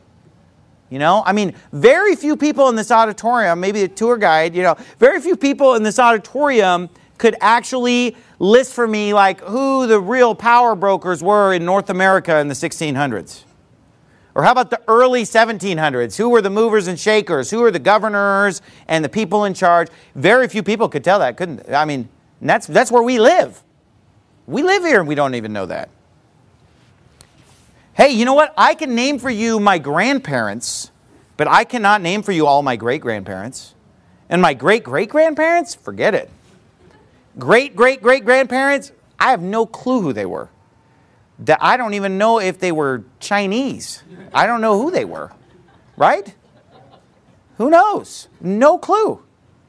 Very few people in this auditorium, maybe a tour guide, very few people in this auditorium could actually list for me like who the real power brokers were in North America in the 1600s. Or how about the early 1700s? Who were the movers and shakers? Who were the governors and the people in charge? Very few people could tell that, couldn't they? That's where we live. We live here and we don't even know that. Hey, you know what? I can name for you my grandparents, but I cannot name for you all my great-grandparents. And my great-great-grandparents? Forget it. Great-great-great-grandparents? I have no clue who they were. I don't even know if they were Chinese. I don't know who they were. Right? Who knows? No clue.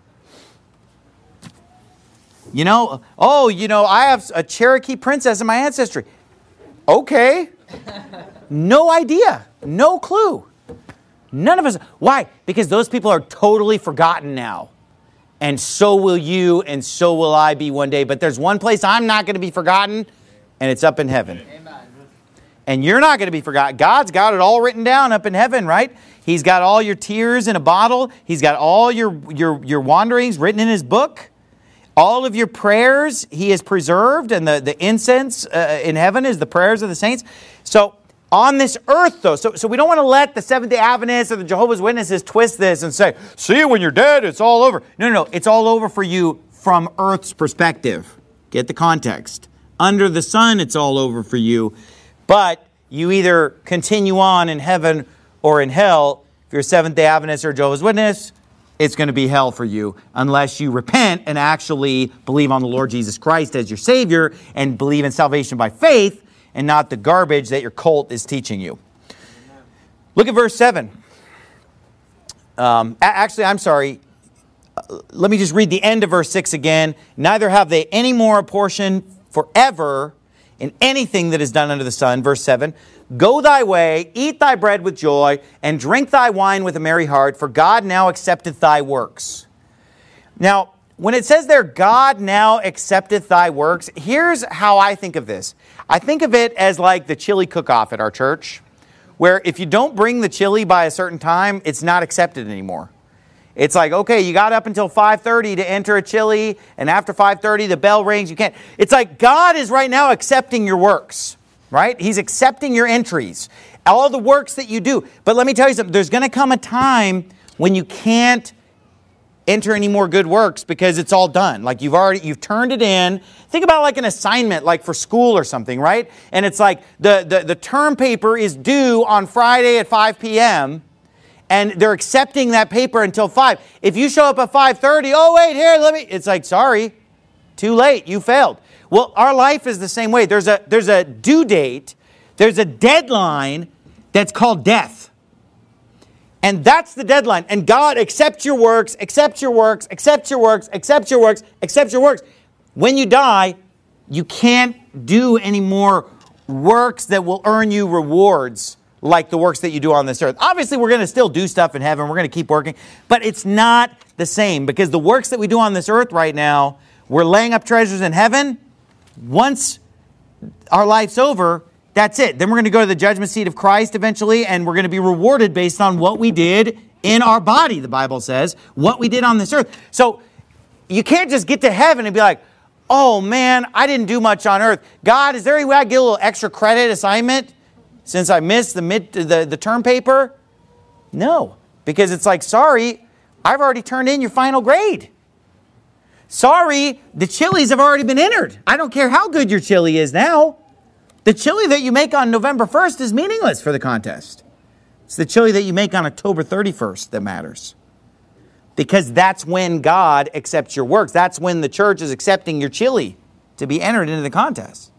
I have a Cherokee princess in my ancestry. Okay. No idea. No clue. None of us. Why? Because those people are totally forgotten now. And so will you, and so will I be one day. But there's one place I'm not going to be forgotten, and it's up in heaven. Amen. And you're not going to be forgotten. God's got it all written down up in heaven, right? He's got all your tears in a bottle. He's got all your wanderings written in His book. All of your prayers He has preserved, and the incense in heaven is the prayers of the saints. So on this earth, though, so we don't want to let the Seventh-day Adventists or the Jehovah's Witnesses twist this and say, see, when you're dead, it's all over. No. It's all over for you from earth's perspective. Get the context. Under the sun, it's all over for you. But you either continue on in heaven or in hell. If you're a Seventh-day Adventist or Jehovah's Witness, it's going to be hell for you unless you repent and actually believe on the Lord Jesus Christ as your Savior and believe in salvation by faith and not the garbage that your cult is teaching you. Look at verse 7. Actually, I'm sorry. Let me just read the end of verse 6 again. Neither have they any more a portion forever in anything that is done under the sun. Verse 7. Go thy way, eat thy bread with joy, and drink thy wine with a merry heart, for God now accepteth thy works. Now, when it says there, God now accepteth thy works, here's how I think of this. I think of it as like the chili cook-off at our church, where if you don't bring the chili by a certain time, it's not accepted anymore. It's like, okay, you got up until 5:30 to enter a Chili, and after 5:30 the bell rings, you can't. It's like God is right now accepting your works, right? He's accepting your entries, all the works that you do. But let me tell you something, there's going to come a time when you can't enter any more good works because it's all done. Like you've turned it in. Think about like an assignment, like for school or something, right? And it's like the term paper is due on Friday at 5 p.m., and they're accepting that paper until 5. If you show up at 5:30, oh wait, here, it's like, sorry, too late, you failed. Well, our life is the same way. There's a due date, there's a deadline that's called death. And that's the deadline. And God accepts your works, accepts your works, accepts your works, accepts your works, accepts your works. When you die, you can't do any more works that will earn you rewards like the works that you do on this earth. Obviously, we're going to still do stuff in heaven. We're going to keep working. But it's not the same, because the works that we do on this earth right now, we're laying up treasures in heaven. Once our life's over, that's it. Then we're going to go to the judgment seat of Christ eventually, and we're going to be rewarded based on what we did in our body, the Bible says, what we did on this earth. So you can't just get to heaven and be like, oh man, I didn't do much on earth. God, is there any way I get a little extra credit assignment since I missed the term paper? No, because it's like, sorry, I've already turned in your final grade. Sorry, the chilies have already been entered. I don't care how good your chili is now. The chili that you make on November 1st is meaningless for the contest. It's the chili that you make on October 31st that matters. Because that's when God accepts your works. That's when the church is accepting your chili to be entered into the contest.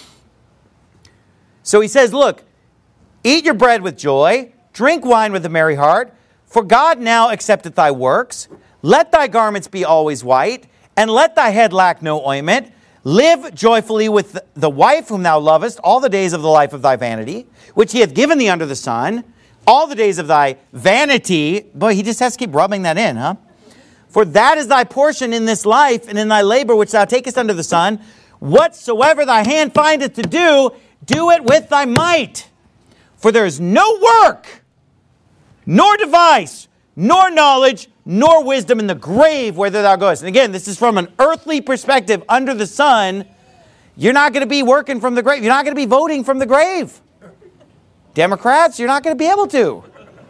So he says, look, eat your bread with joy, drink wine with a merry heart, for God now accepteth thy works. Let thy garments be always white, and let thy head lack no ointment. Live joyfully with the wife whom thou lovest all the days of the life of thy vanity, which he hath given thee under the sun, all the days of thy vanity. Boy, he just has to keep rubbing that in, huh? For that is thy portion in this life, and in thy labor which thou takest under the sun. Whatsoever thy hand findeth to do, do it with thy might. For there is no work, nor device, nor knowledge, nor wisdom in the grave whither thou goest. And again, this is from an earthly perspective. Under the sun, you're not going to be working from the grave. You're not going to be voting from the grave. Democrats, you're not going to be able to.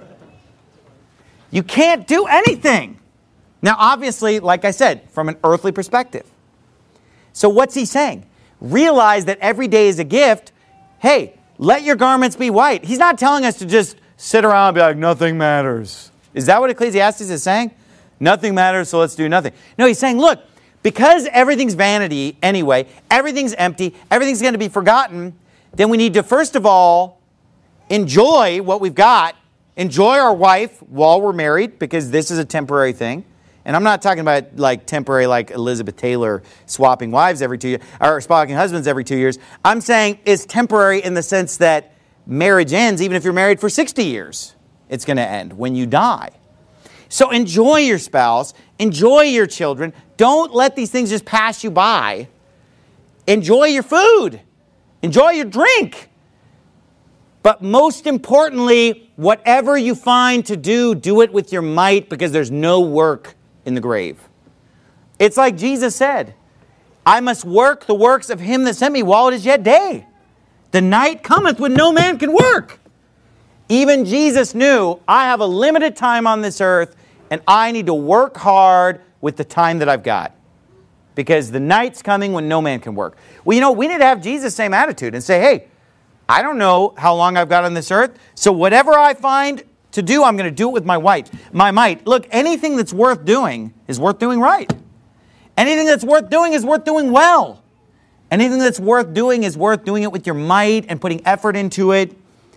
You can't do anything. Now, obviously, like I said, from an earthly perspective. So what's he saying? Realize that every day is a gift. Hey, let your garments be white. He's not telling us to just sit around and be like, nothing matters. Is that what Ecclesiastes is saying? Nothing matters, so let's do nothing. No, he's saying, look, because everything's vanity anyway, everything's empty, everything's going to be forgotten, then we need to, first of all, enjoy what we've got. Enjoy our wife while we're married, because this is a temporary thing. And I'm not talking about like temporary, like Elizabeth Taylor swapping wives every 2 years, or swapping husbands every 2 years. I'm saying it's temporary in the sense that marriage ends, even if you're married for 60 years. It's going to end when you die. So enjoy your spouse. Enjoy your children. Don't let these things just pass you by. Enjoy your food. Enjoy your drink. But most importantly, whatever you find to do, do it with your might, because there's no work in the grave. It's like Jesus said, I must work the works of him that sent me while it is yet day. The night cometh when no man can work. Even Jesus knew, I have a limited time on this earth, and I need to work hard with the time that I've got. Because the night's coming when no man can work. Well, you know, we need to have Jesus' same attitude and say, hey, I don't know how long I've got on this earth, so whatever I find to do, I'm going to do it with my might. Look, anything that's worth doing is worth doing right. Anything that's worth doing is worth doing well. Anything that's worth doing is worth doing it with your might and putting effort into it.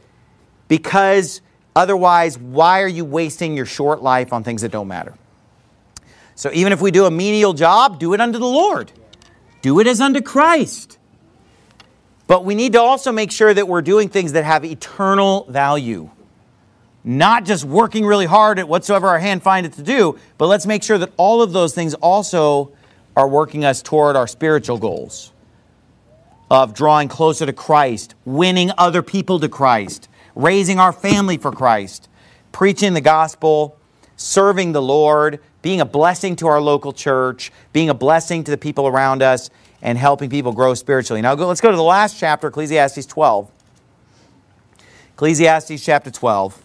Because otherwise, why are you wasting your short life on things that don't matter? So even if we do a menial job, do it unto the Lord. Do it as unto Christ. But we need to also make sure that we're doing things that have eternal value. Not just working really hard at whatsoever our hand findeth to do, but let's make sure that all of those things also are working us toward our spiritual goals of drawing closer to Christ, winning other people to Christ, raising our family for Christ, preaching the gospel, serving the Lord, being a blessing to our local church, being a blessing to the people around us, and helping people grow spiritually. Now let's go to the last chapter, Ecclesiastes 12. Ecclesiastes chapter 12.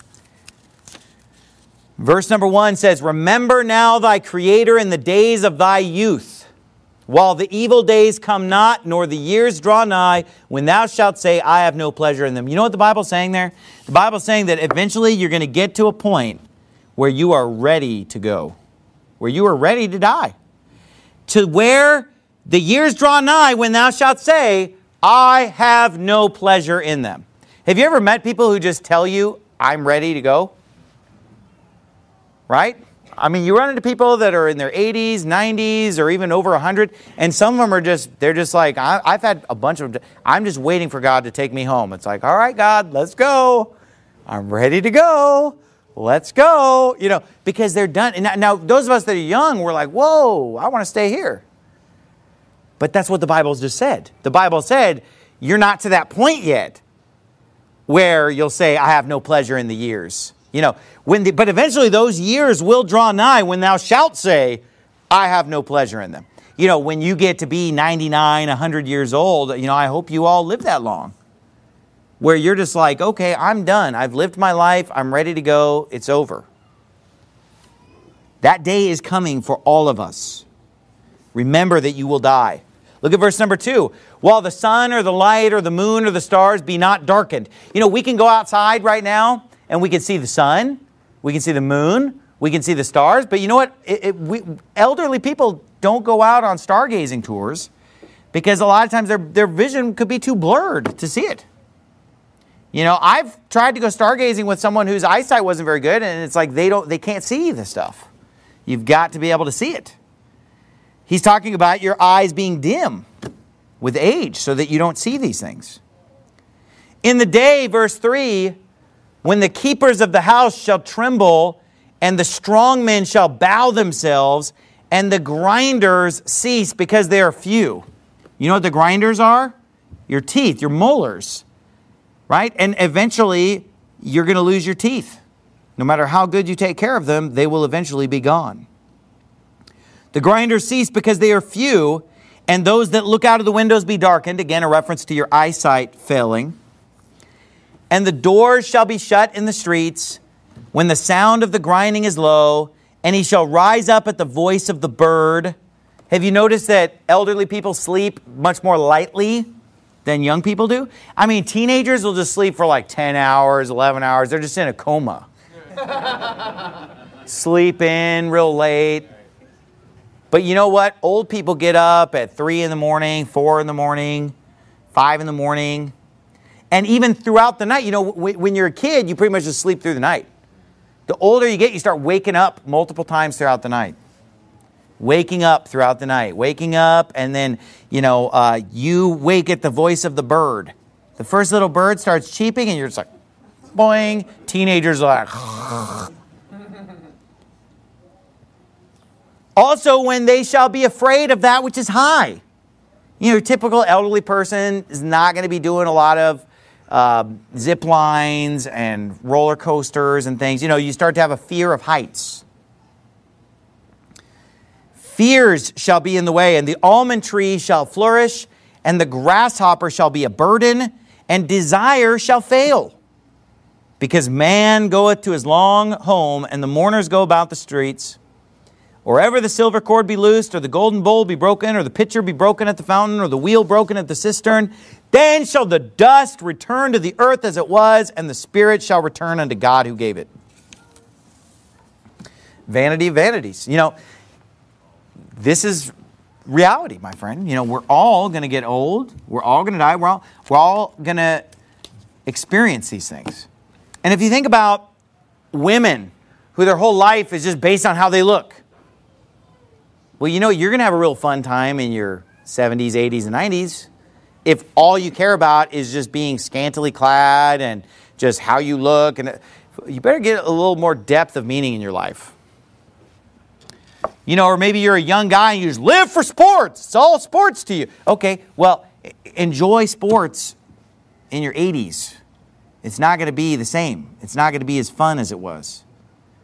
Verse number 1 says, "Remember now thy Creator in the days of thy youth, while the evil days come not, nor the years draw nigh, when thou shalt say, I have no pleasure in them." You know what the Bible's saying there? The Bible's saying that eventually you're going to get to a point where you are ready to go, where you are ready to die, to where the years draw nigh when thou shalt say, I have no pleasure in them. Have you ever met people who just tell you, I'm ready to go? Right? I mean, you run into people that are in their 80s, 90s, or even over 100, and some of them are they're just like, I've had a bunch of, I'm just waiting for God to take me home. It's like, all right, God, let's go. I'm ready to go. Let's go. You know, because they're done. And now, those of us that are young, we're like, whoa, I want to stay here. But that's what the Bible's just said. The Bible said, you're not to that point yet where you'll say, I have no pleasure in the years. You know, but eventually those years will draw nigh when thou shalt say, I have no pleasure in them. You know, when you get to be 99, 100 years old, you know, I hope you all live that long. Where you're just like, okay, I'm done. I've lived my life. I'm ready to go. It's over. That day is coming for all of us. Remember that you will die. Look at verse number 2. While the sun or the light or the moon or the stars be not darkened. You know, we can go outside right now and we can see the sun, we can see the moon, we can see the stars. But you know what? Elderly people don't go out on stargazing tours because a lot of times their vision could be too blurred to see it. You know, I've tried to go stargazing with someone whose eyesight wasn't very good, and it's like they can't see this stuff. You've got to be able to see it. He's talking about your eyes being dim with age so that you don't see these things. In the day, verse 3, when the keepers of the house shall tremble, and the strong men shall bow themselves, and the grinders cease because they are few. You know what the grinders are? Your teeth, your molars, right? And eventually, you're going to lose your teeth. No matter how good you take care of them, they will eventually be gone. The grinders cease because they are few, and those that look out of the windows be darkened. Again, a reference to your eyesight failing. And the doors shall be shut in the streets when the sound of the grinding is low, and he shall rise up at the voice of the bird. Have you noticed that elderly people sleep much more lightly than young people do? I mean, teenagers will just sleep for like 10 hours, 11 hours. They're just in a coma. Sleep in real late. But you know what? Old people get up at 3 in the morning, 4 in the morning, 5 in the morning. And even throughout the night, you know, when you're a kid, you pretty much just sleep through the night. The older you get, you start waking up multiple times throughout the night. Waking up throughout the night. Waking up, and then, you know, you wake at the voice of the bird. The first little bird starts cheeping, and you're just like, boing. Teenagers are like, also, when they shall be afraid of that which is high. You know, your typical elderly person is not going to be doing a lot of zip lines and roller coasters and things. You know, you start to have a fear of heights. Fears shall be in the way, and the almond tree shall flourish, and the grasshopper shall be a burden, and desire shall fail. Because man goeth to his long home, and the mourners go about the streets. Or ever the silver cord be loosed, or the golden bowl be broken, or the pitcher be broken at the fountain, or the wheel broken at the cistern, then shall the dust return to the earth as it was, and the spirit shall return unto God who gave it. Vanity of vanities. You know, this is reality, my friend. You know, we're all going to get old. We're all going to die. We're all going to experience these things. And if you think about women who their whole life is just based on how they look, well, you know, you're going to have a real fun time in your 70s, 80s, and 90s if all you care about is just being scantily clad and just how you look. And you better get a little more depth of meaning in your life. You know, or maybe you're a young guy and you just live for sports. It's all sports to you. Okay, well, enjoy sports in your 80s. It's not going to be the same. It's not going to be as fun as it was.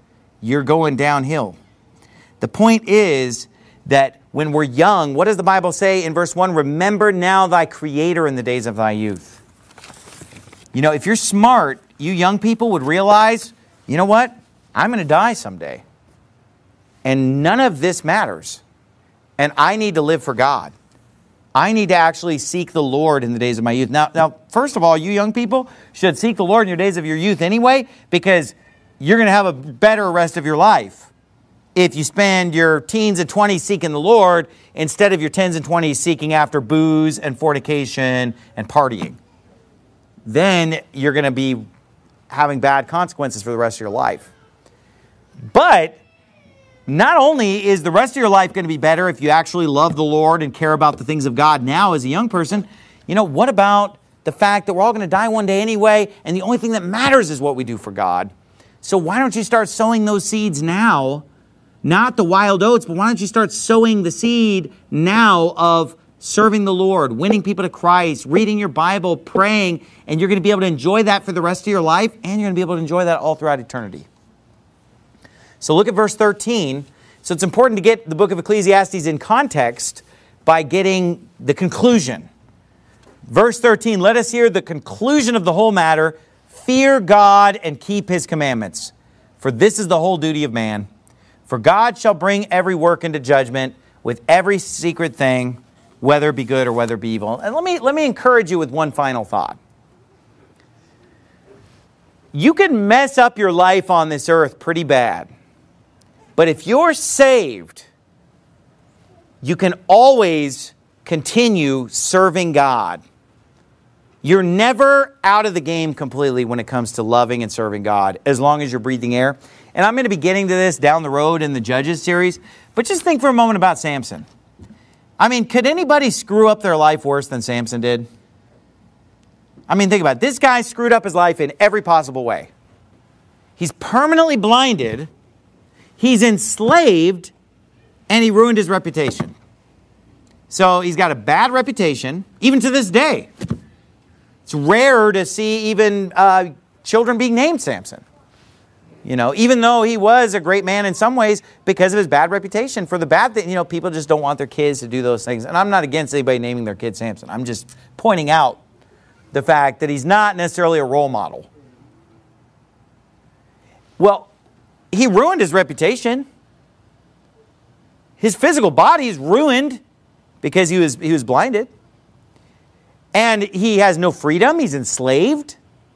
you're going downhill. The point is that when we're young, what does the Bible say in verse 1? Remember now thy Creator in the days of thy youth. You know, if you're smart, you young people would realize, you know what? I'm going to die someday. And none of this matters. And I need to live for God. I need to actually seek the Lord in the days of my youth. Now, first of all, you young people should seek the Lord in your days of your youth anyway, because you're going to have a better rest of your life if you spend your teens and 20s seeking the Lord instead of your 10s and 20s seeking after booze and fornication and partying. Then you're going to be having bad consequences for the rest of your life. But not only is the rest of your life going to be better if you actually love the Lord and care about the things of God now as a young person, you know, what about the fact that we're all going to die one day anyway, and the only thing that matters is what we do for God? So why don't you start sowing those seeds now? Not the wild oats, but why don't you start sowing the seed now of serving the Lord, winning people to Christ, reading your Bible, praying, and you're going to be able to enjoy that for the rest of your life, and you're going to be able to enjoy that all throughout eternity. So look at verse 13. So it's important to get the book of Ecclesiastes in context by getting the conclusion. Verse 13, let us hear the conclusion of the whole matter. Fear God and keep His commandments, for this is the whole duty of man. For God shall bring every work into judgment with every secret thing, whether it be good or whether it be evil. And let me encourage you with one final thought. You can mess up your life on this earth pretty bad. But if you're saved, you can always continue serving God. You're never out of the game completely when it comes to loving and serving God, as long as you're breathing air. And I'm going to be getting to this down the road in the Judges series. But just think for a moment about Samson. I mean, could anybody screw up their life worse than Samson did? I mean, think about it. This guy screwed up his life in every possible way. He's permanently blinded. He's enslaved, and he ruined his reputation. So he's got a bad reputation, even to this day. It's rare to see even children being named Samson. You know, even though he was a great man in some ways because of his bad reputation. For the bad thing, you know, people just don't want their kids to do those things. And I'm not against anybody naming their kid Samson. I'm just pointing out the fact that he's not necessarily a role model. Well, he ruined his reputation. His physical body is ruined because he was blinded. And he has no freedom. He's enslaved.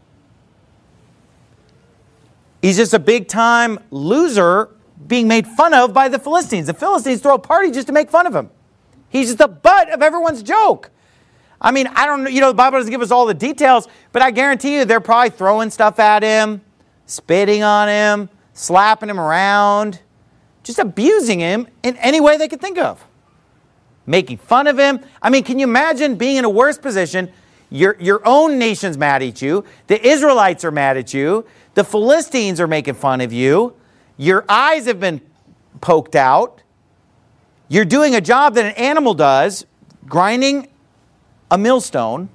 He's just a big-time loser being made fun of by the Philistines. The Philistines throw a party just to make fun of him. He's just the butt of everyone's joke. I mean, I don't know, you know, the Bible doesn't give us all the details, but I guarantee you they're probably throwing stuff at him, spitting on him, slapping him around, just abusing him in any way they could think of. Making fun of him. I mean, can you imagine being in a worse position? Your own nation's mad at you. The Israelites are mad at you. The Philistines are making fun of you. Your eyes have been poked out. You're doing a job that an animal does, grinding a millstone.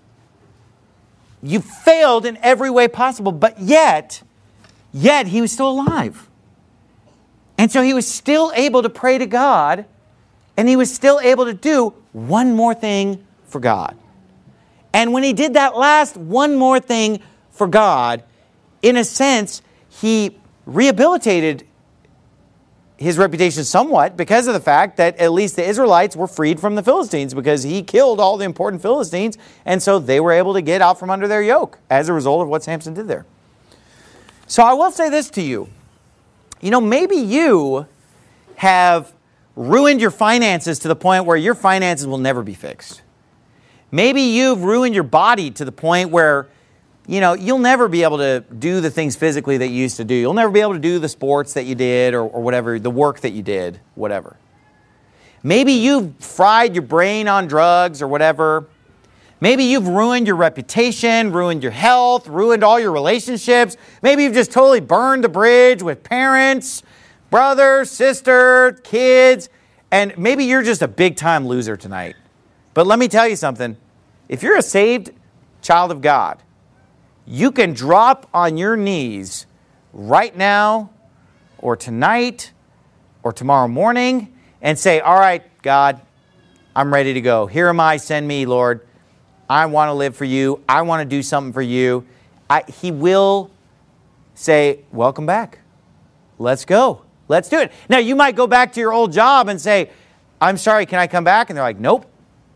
You failed in every way possible, but yet he was still alive. And so he was still able to pray to God, and he was still able to do one more thing for God. And when he did that last one more thing for God, in a sense, he rehabilitated his reputation somewhat because of the fact that at least the Israelites were freed from the Philistines because he killed all the important Philistines, and so they were able to get out from under their yoke as a result of what Samson did there. So I will say this to you. You know, maybe you have ruined your finances to the point where your finances will never be fixed. Maybe you've ruined your body to the point where, you know, you'll never be able to do the things physically that you used to do. You'll never be able to do the sports that you did or whatever, the work that you did, whatever. Maybe you've fried your brain on drugs or whatever. Maybe you've ruined your reputation, ruined your health, ruined all your relationships. Maybe you've just totally burned the bridge with parents, brother, sister, kids, and maybe you're just a big-time loser tonight. But let me tell you something. If you're a saved child of God, you can drop on your knees right now or tonight or tomorrow morning and say, all right, God, I'm ready to go. Here am I, send me, Lord. I want to live for you. I want to do something for you. He will say, welcome back. Let's go. Let's do it. Now, you might go back to your old job and say, I'm sorry, can I come back? And they're like, nope.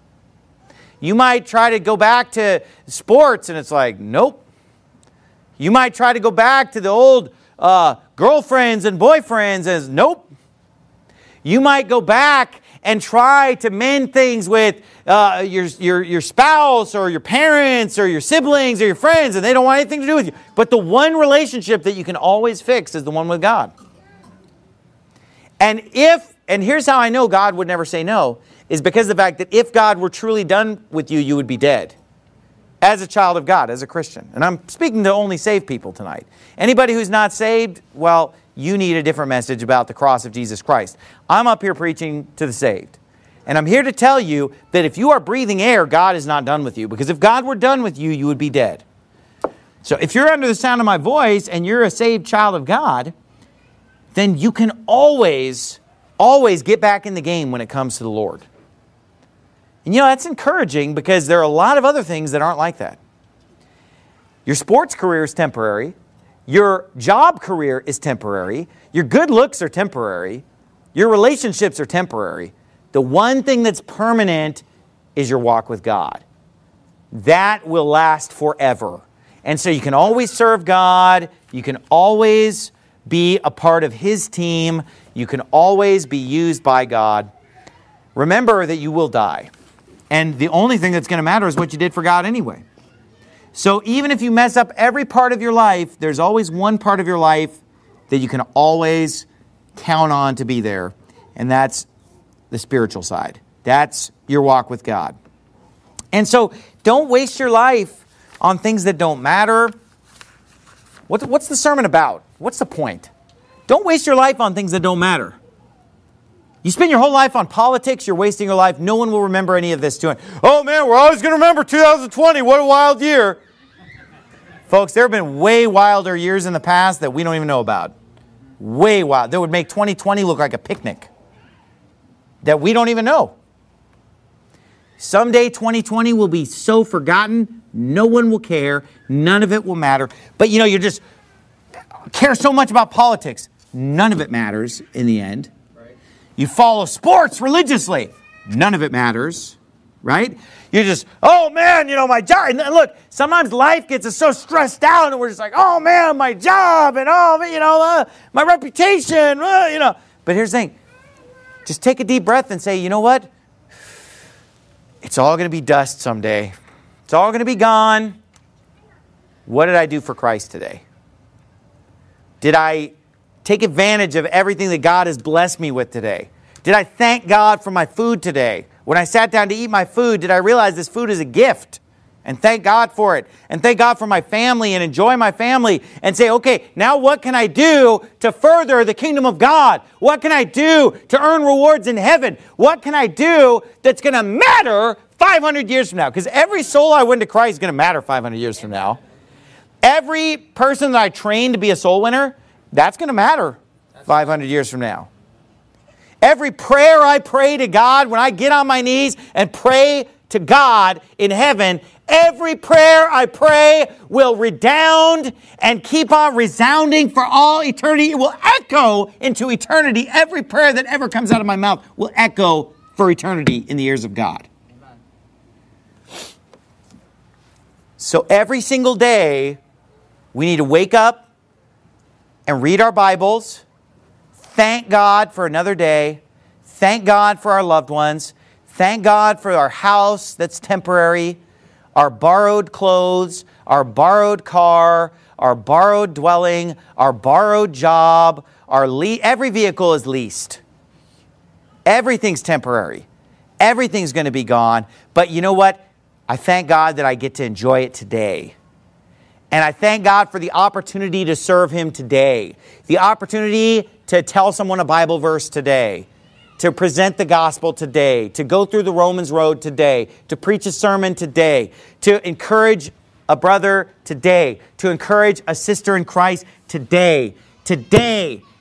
You might try to go back to sports and it's like, nope. You might try to go back to the old girlfriends and boyfriends and it's, nope. You might go back and try to mend things with your spouse or your parents or your siblings or your friends, and they don't want anything to do with you. But the one relationship that you can always fix is the one with God. And here's how I know God would never say no, is because of the fact that if God were truly done with you, you would be dead. As a child of God, as a Christian. And I'm speaking to only saved people tonight. Anybody who's not saved, well, you need a different message about the cross of Jesus Christ. I'm up here preaching to the saved. And I'm here to tell you that if you are breathing air, God is not done with you. Because if God were done with you, you would be dead. So if you're under the sound of my voice and you're a saved child of God, then you can always get back in the game when it comes to the Lord. And that's encouraging because there are a lot of other things that aren't like that. Your sports career is temporary. Your job career is temporary. Your good looks are temporary. Your relationships are temporary. The one thing that's permanent is your walk with God. That will last forever. And so you can always serve God. You can always be a part of His team. You can always be used by God. Remember that you will die. And the only thing that's going to matter is what you did for God anyway. So even if you mess up every part of your life, there's always one part of your life that you can always count on to be there. And that's the spiritual side. That's your walk with God. And so don't waste your life on things that don't matter. What's the sermon about? What's the point? Don't waste your life on things that don't matter. You spend your whole life on politics, you're wasting your life. No one will remember any of this. Oh man, we're always going to remember 2020. What a wild year. Folks, there have been way wilder years in the past that we don't even know about. Way wild. That would make 2020 look like a picnic that we don't even know. Someday 2020 will be so forgotten, no one will care. None of it will matter. But you just care so much about politics. None of it matters in the end. You follow sports religiously. None of it matters, right? You just, oh man, my job. And look, sometimes life gets us so stressed out and we're just like, oh man, my job and my reputation, But here's the thing. Just take a deep breath and say, you know what? It's all going to be dust someday. It's all going to be gone. What did I do for Christ today? Did I take advantage of everything that God has blessed me with today? Did I thank God for my food today? When I sat down to eat my food, did I realize this food is a gift? And thank God for it. And thank God for my family and enjoy my family. And say, okay, now what can I do to further the kingdom of God? What can I do to earn rewards in heaven? What can I do that's going to matter 500 years from now? Because every soul I win to Christ is going to matter 500 years from now. Every person that I train to be a soul winner, that's going to matter 500 years from now. Every prayer I pray to God, when I get on my knees and pray to God in heaven, every prayer I pray will redound and keep on resounding for all eternity. It will echo into eternity. Every prayer that ever comes out of my mouth will echo for eternity in the ears of God. So every single day, we need to wake up and read our Bibles. Thank God for another day. Thank God for our loved ones. Thank God for our house that's temporary, our borrowed clothes, our borrowed car, our borrowed dwelling, our borrowed job. Every vehicle is leased. Everything's temporary. Everything's going to be gone. But you know what? I thank God that I get to enjoy it today. And I thank God for the opportunity to serve Him today. The opportunity to tell someone a Bible verse today. To present the gospel today. To go through the Romans road today. To preach a sermon today. To encourage a brother today. To encourage a sister in Christ today. Today.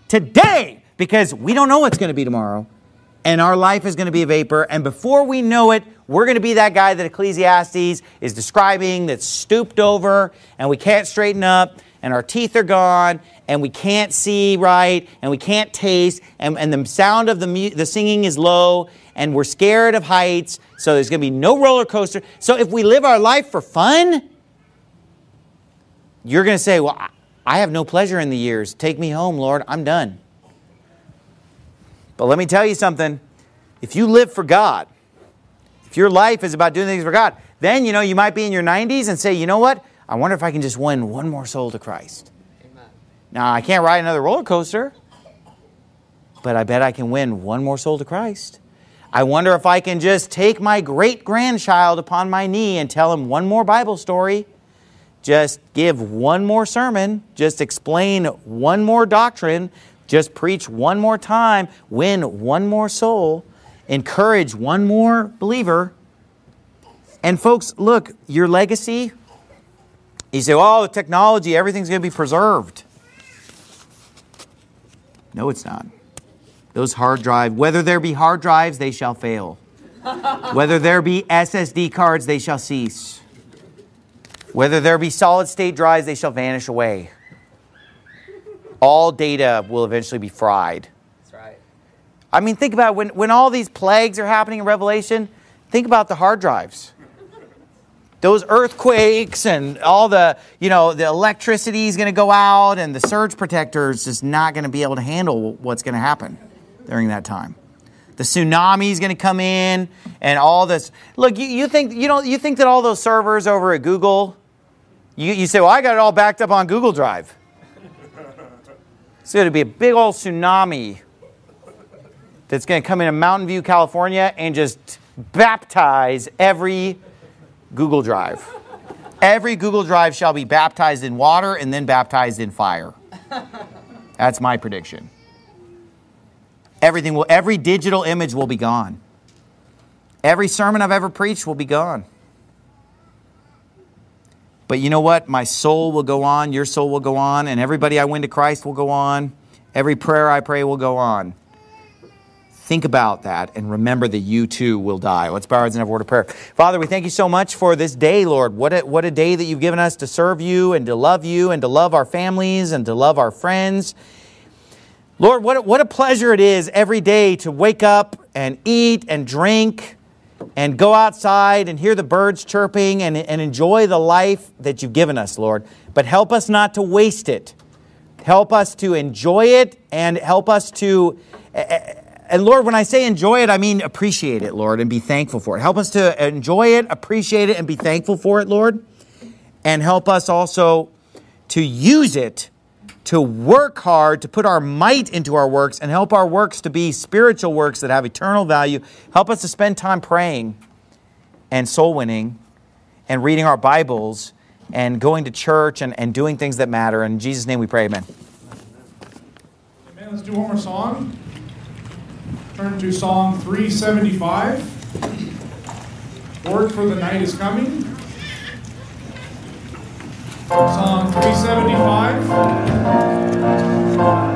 today, because we don't know what's going to be tomorrow. And our life is going to be a vapor. And before we know it, we're going to be that guy that Ecclesiastes is describing that's stooped over and we can't straighten up and our teeth are gone and we can't see right and we can't taste and the sound of the singing is low and we're scared of heights. So there's going to be no roller coaster. So if we live our life for fun, you're going to say, well, I have no pleasure in the years. Take me home, Lord. I'm done. But let me tell you something. If you live for God, if your life is about doing things for God, then, you might be in your 90s and say, you know what? I wonder if I can just win one more soul to Christ. Amen. Now, I can't ride another roller coaster, but I bet I can win one more soul to Christ. I wonder if I can just take my great-grandchild upon my knee and tell him one more Bible story, just give one more sermon, just explain one more doctrine, just preach one more time, win one more soul, encourage one more believer. And folks, look, your legacy, you say, oh, technology, everything's going to be preserved. No, it's not. Those hard drives, whether there be hard drives, they shall fail. Whether there be SSD cards, they shall cease. Whether there be solid state drives, they shall vanish away. All data will eventually be fried. That's right. I mean, think about when all these plagues are happening in Revelation, think about the hard drives. Those earthquakes and all the electricity is going to go out and the surge protector is just not going to be able to handle what's going to happen during that time. The tsunami is going to come in and all this. Look, you think that all those servers over at Google, you say, well, I got it all backed up on Google Drive. It's going to be a big old tsunami that's going to come into Mountain View, California, and just baptize every Google Drive. Every Google Drive shall be baptized in water and then baptized in fire. That's my prediction. Every digital image will be gone. Every sermon I've ever preached will be gone. But you know what? My soul will go on, your soul will go on, and everybody I win to Christ will go on. Every prayer I pray will go on. Think about that and remember that you too will die. Let's bow our heads and have a word of prayer. Father, we thank you so much for this day, Lord. What a day that you've given us to serve you and to love our families and to love our friends. Lord, what a pleasure it is every day to wake up and eat and drink and go outside and hear the birds chirping and enjoy the life that you've given us, Lord. But help us not to waste it. Help us to enjoy it and help us to... And Lord, when I say enjoy it, I mean appreciate it, Lord, and be thankful for it. Help us to enjoy it, appreciate it, and be thankful for it, Lord. And help us also to use it to work hard, to put our might into our works, and help our works to be spiritual works that have eternal value. Help us to spend time praying and soul winning and reading our Bibles and going to church and doing things that matter. In Jesus' name we pray, amen. Amen. Let's do one more song. Turn to Psalm 375. Word for the night is coming. Psalm 375.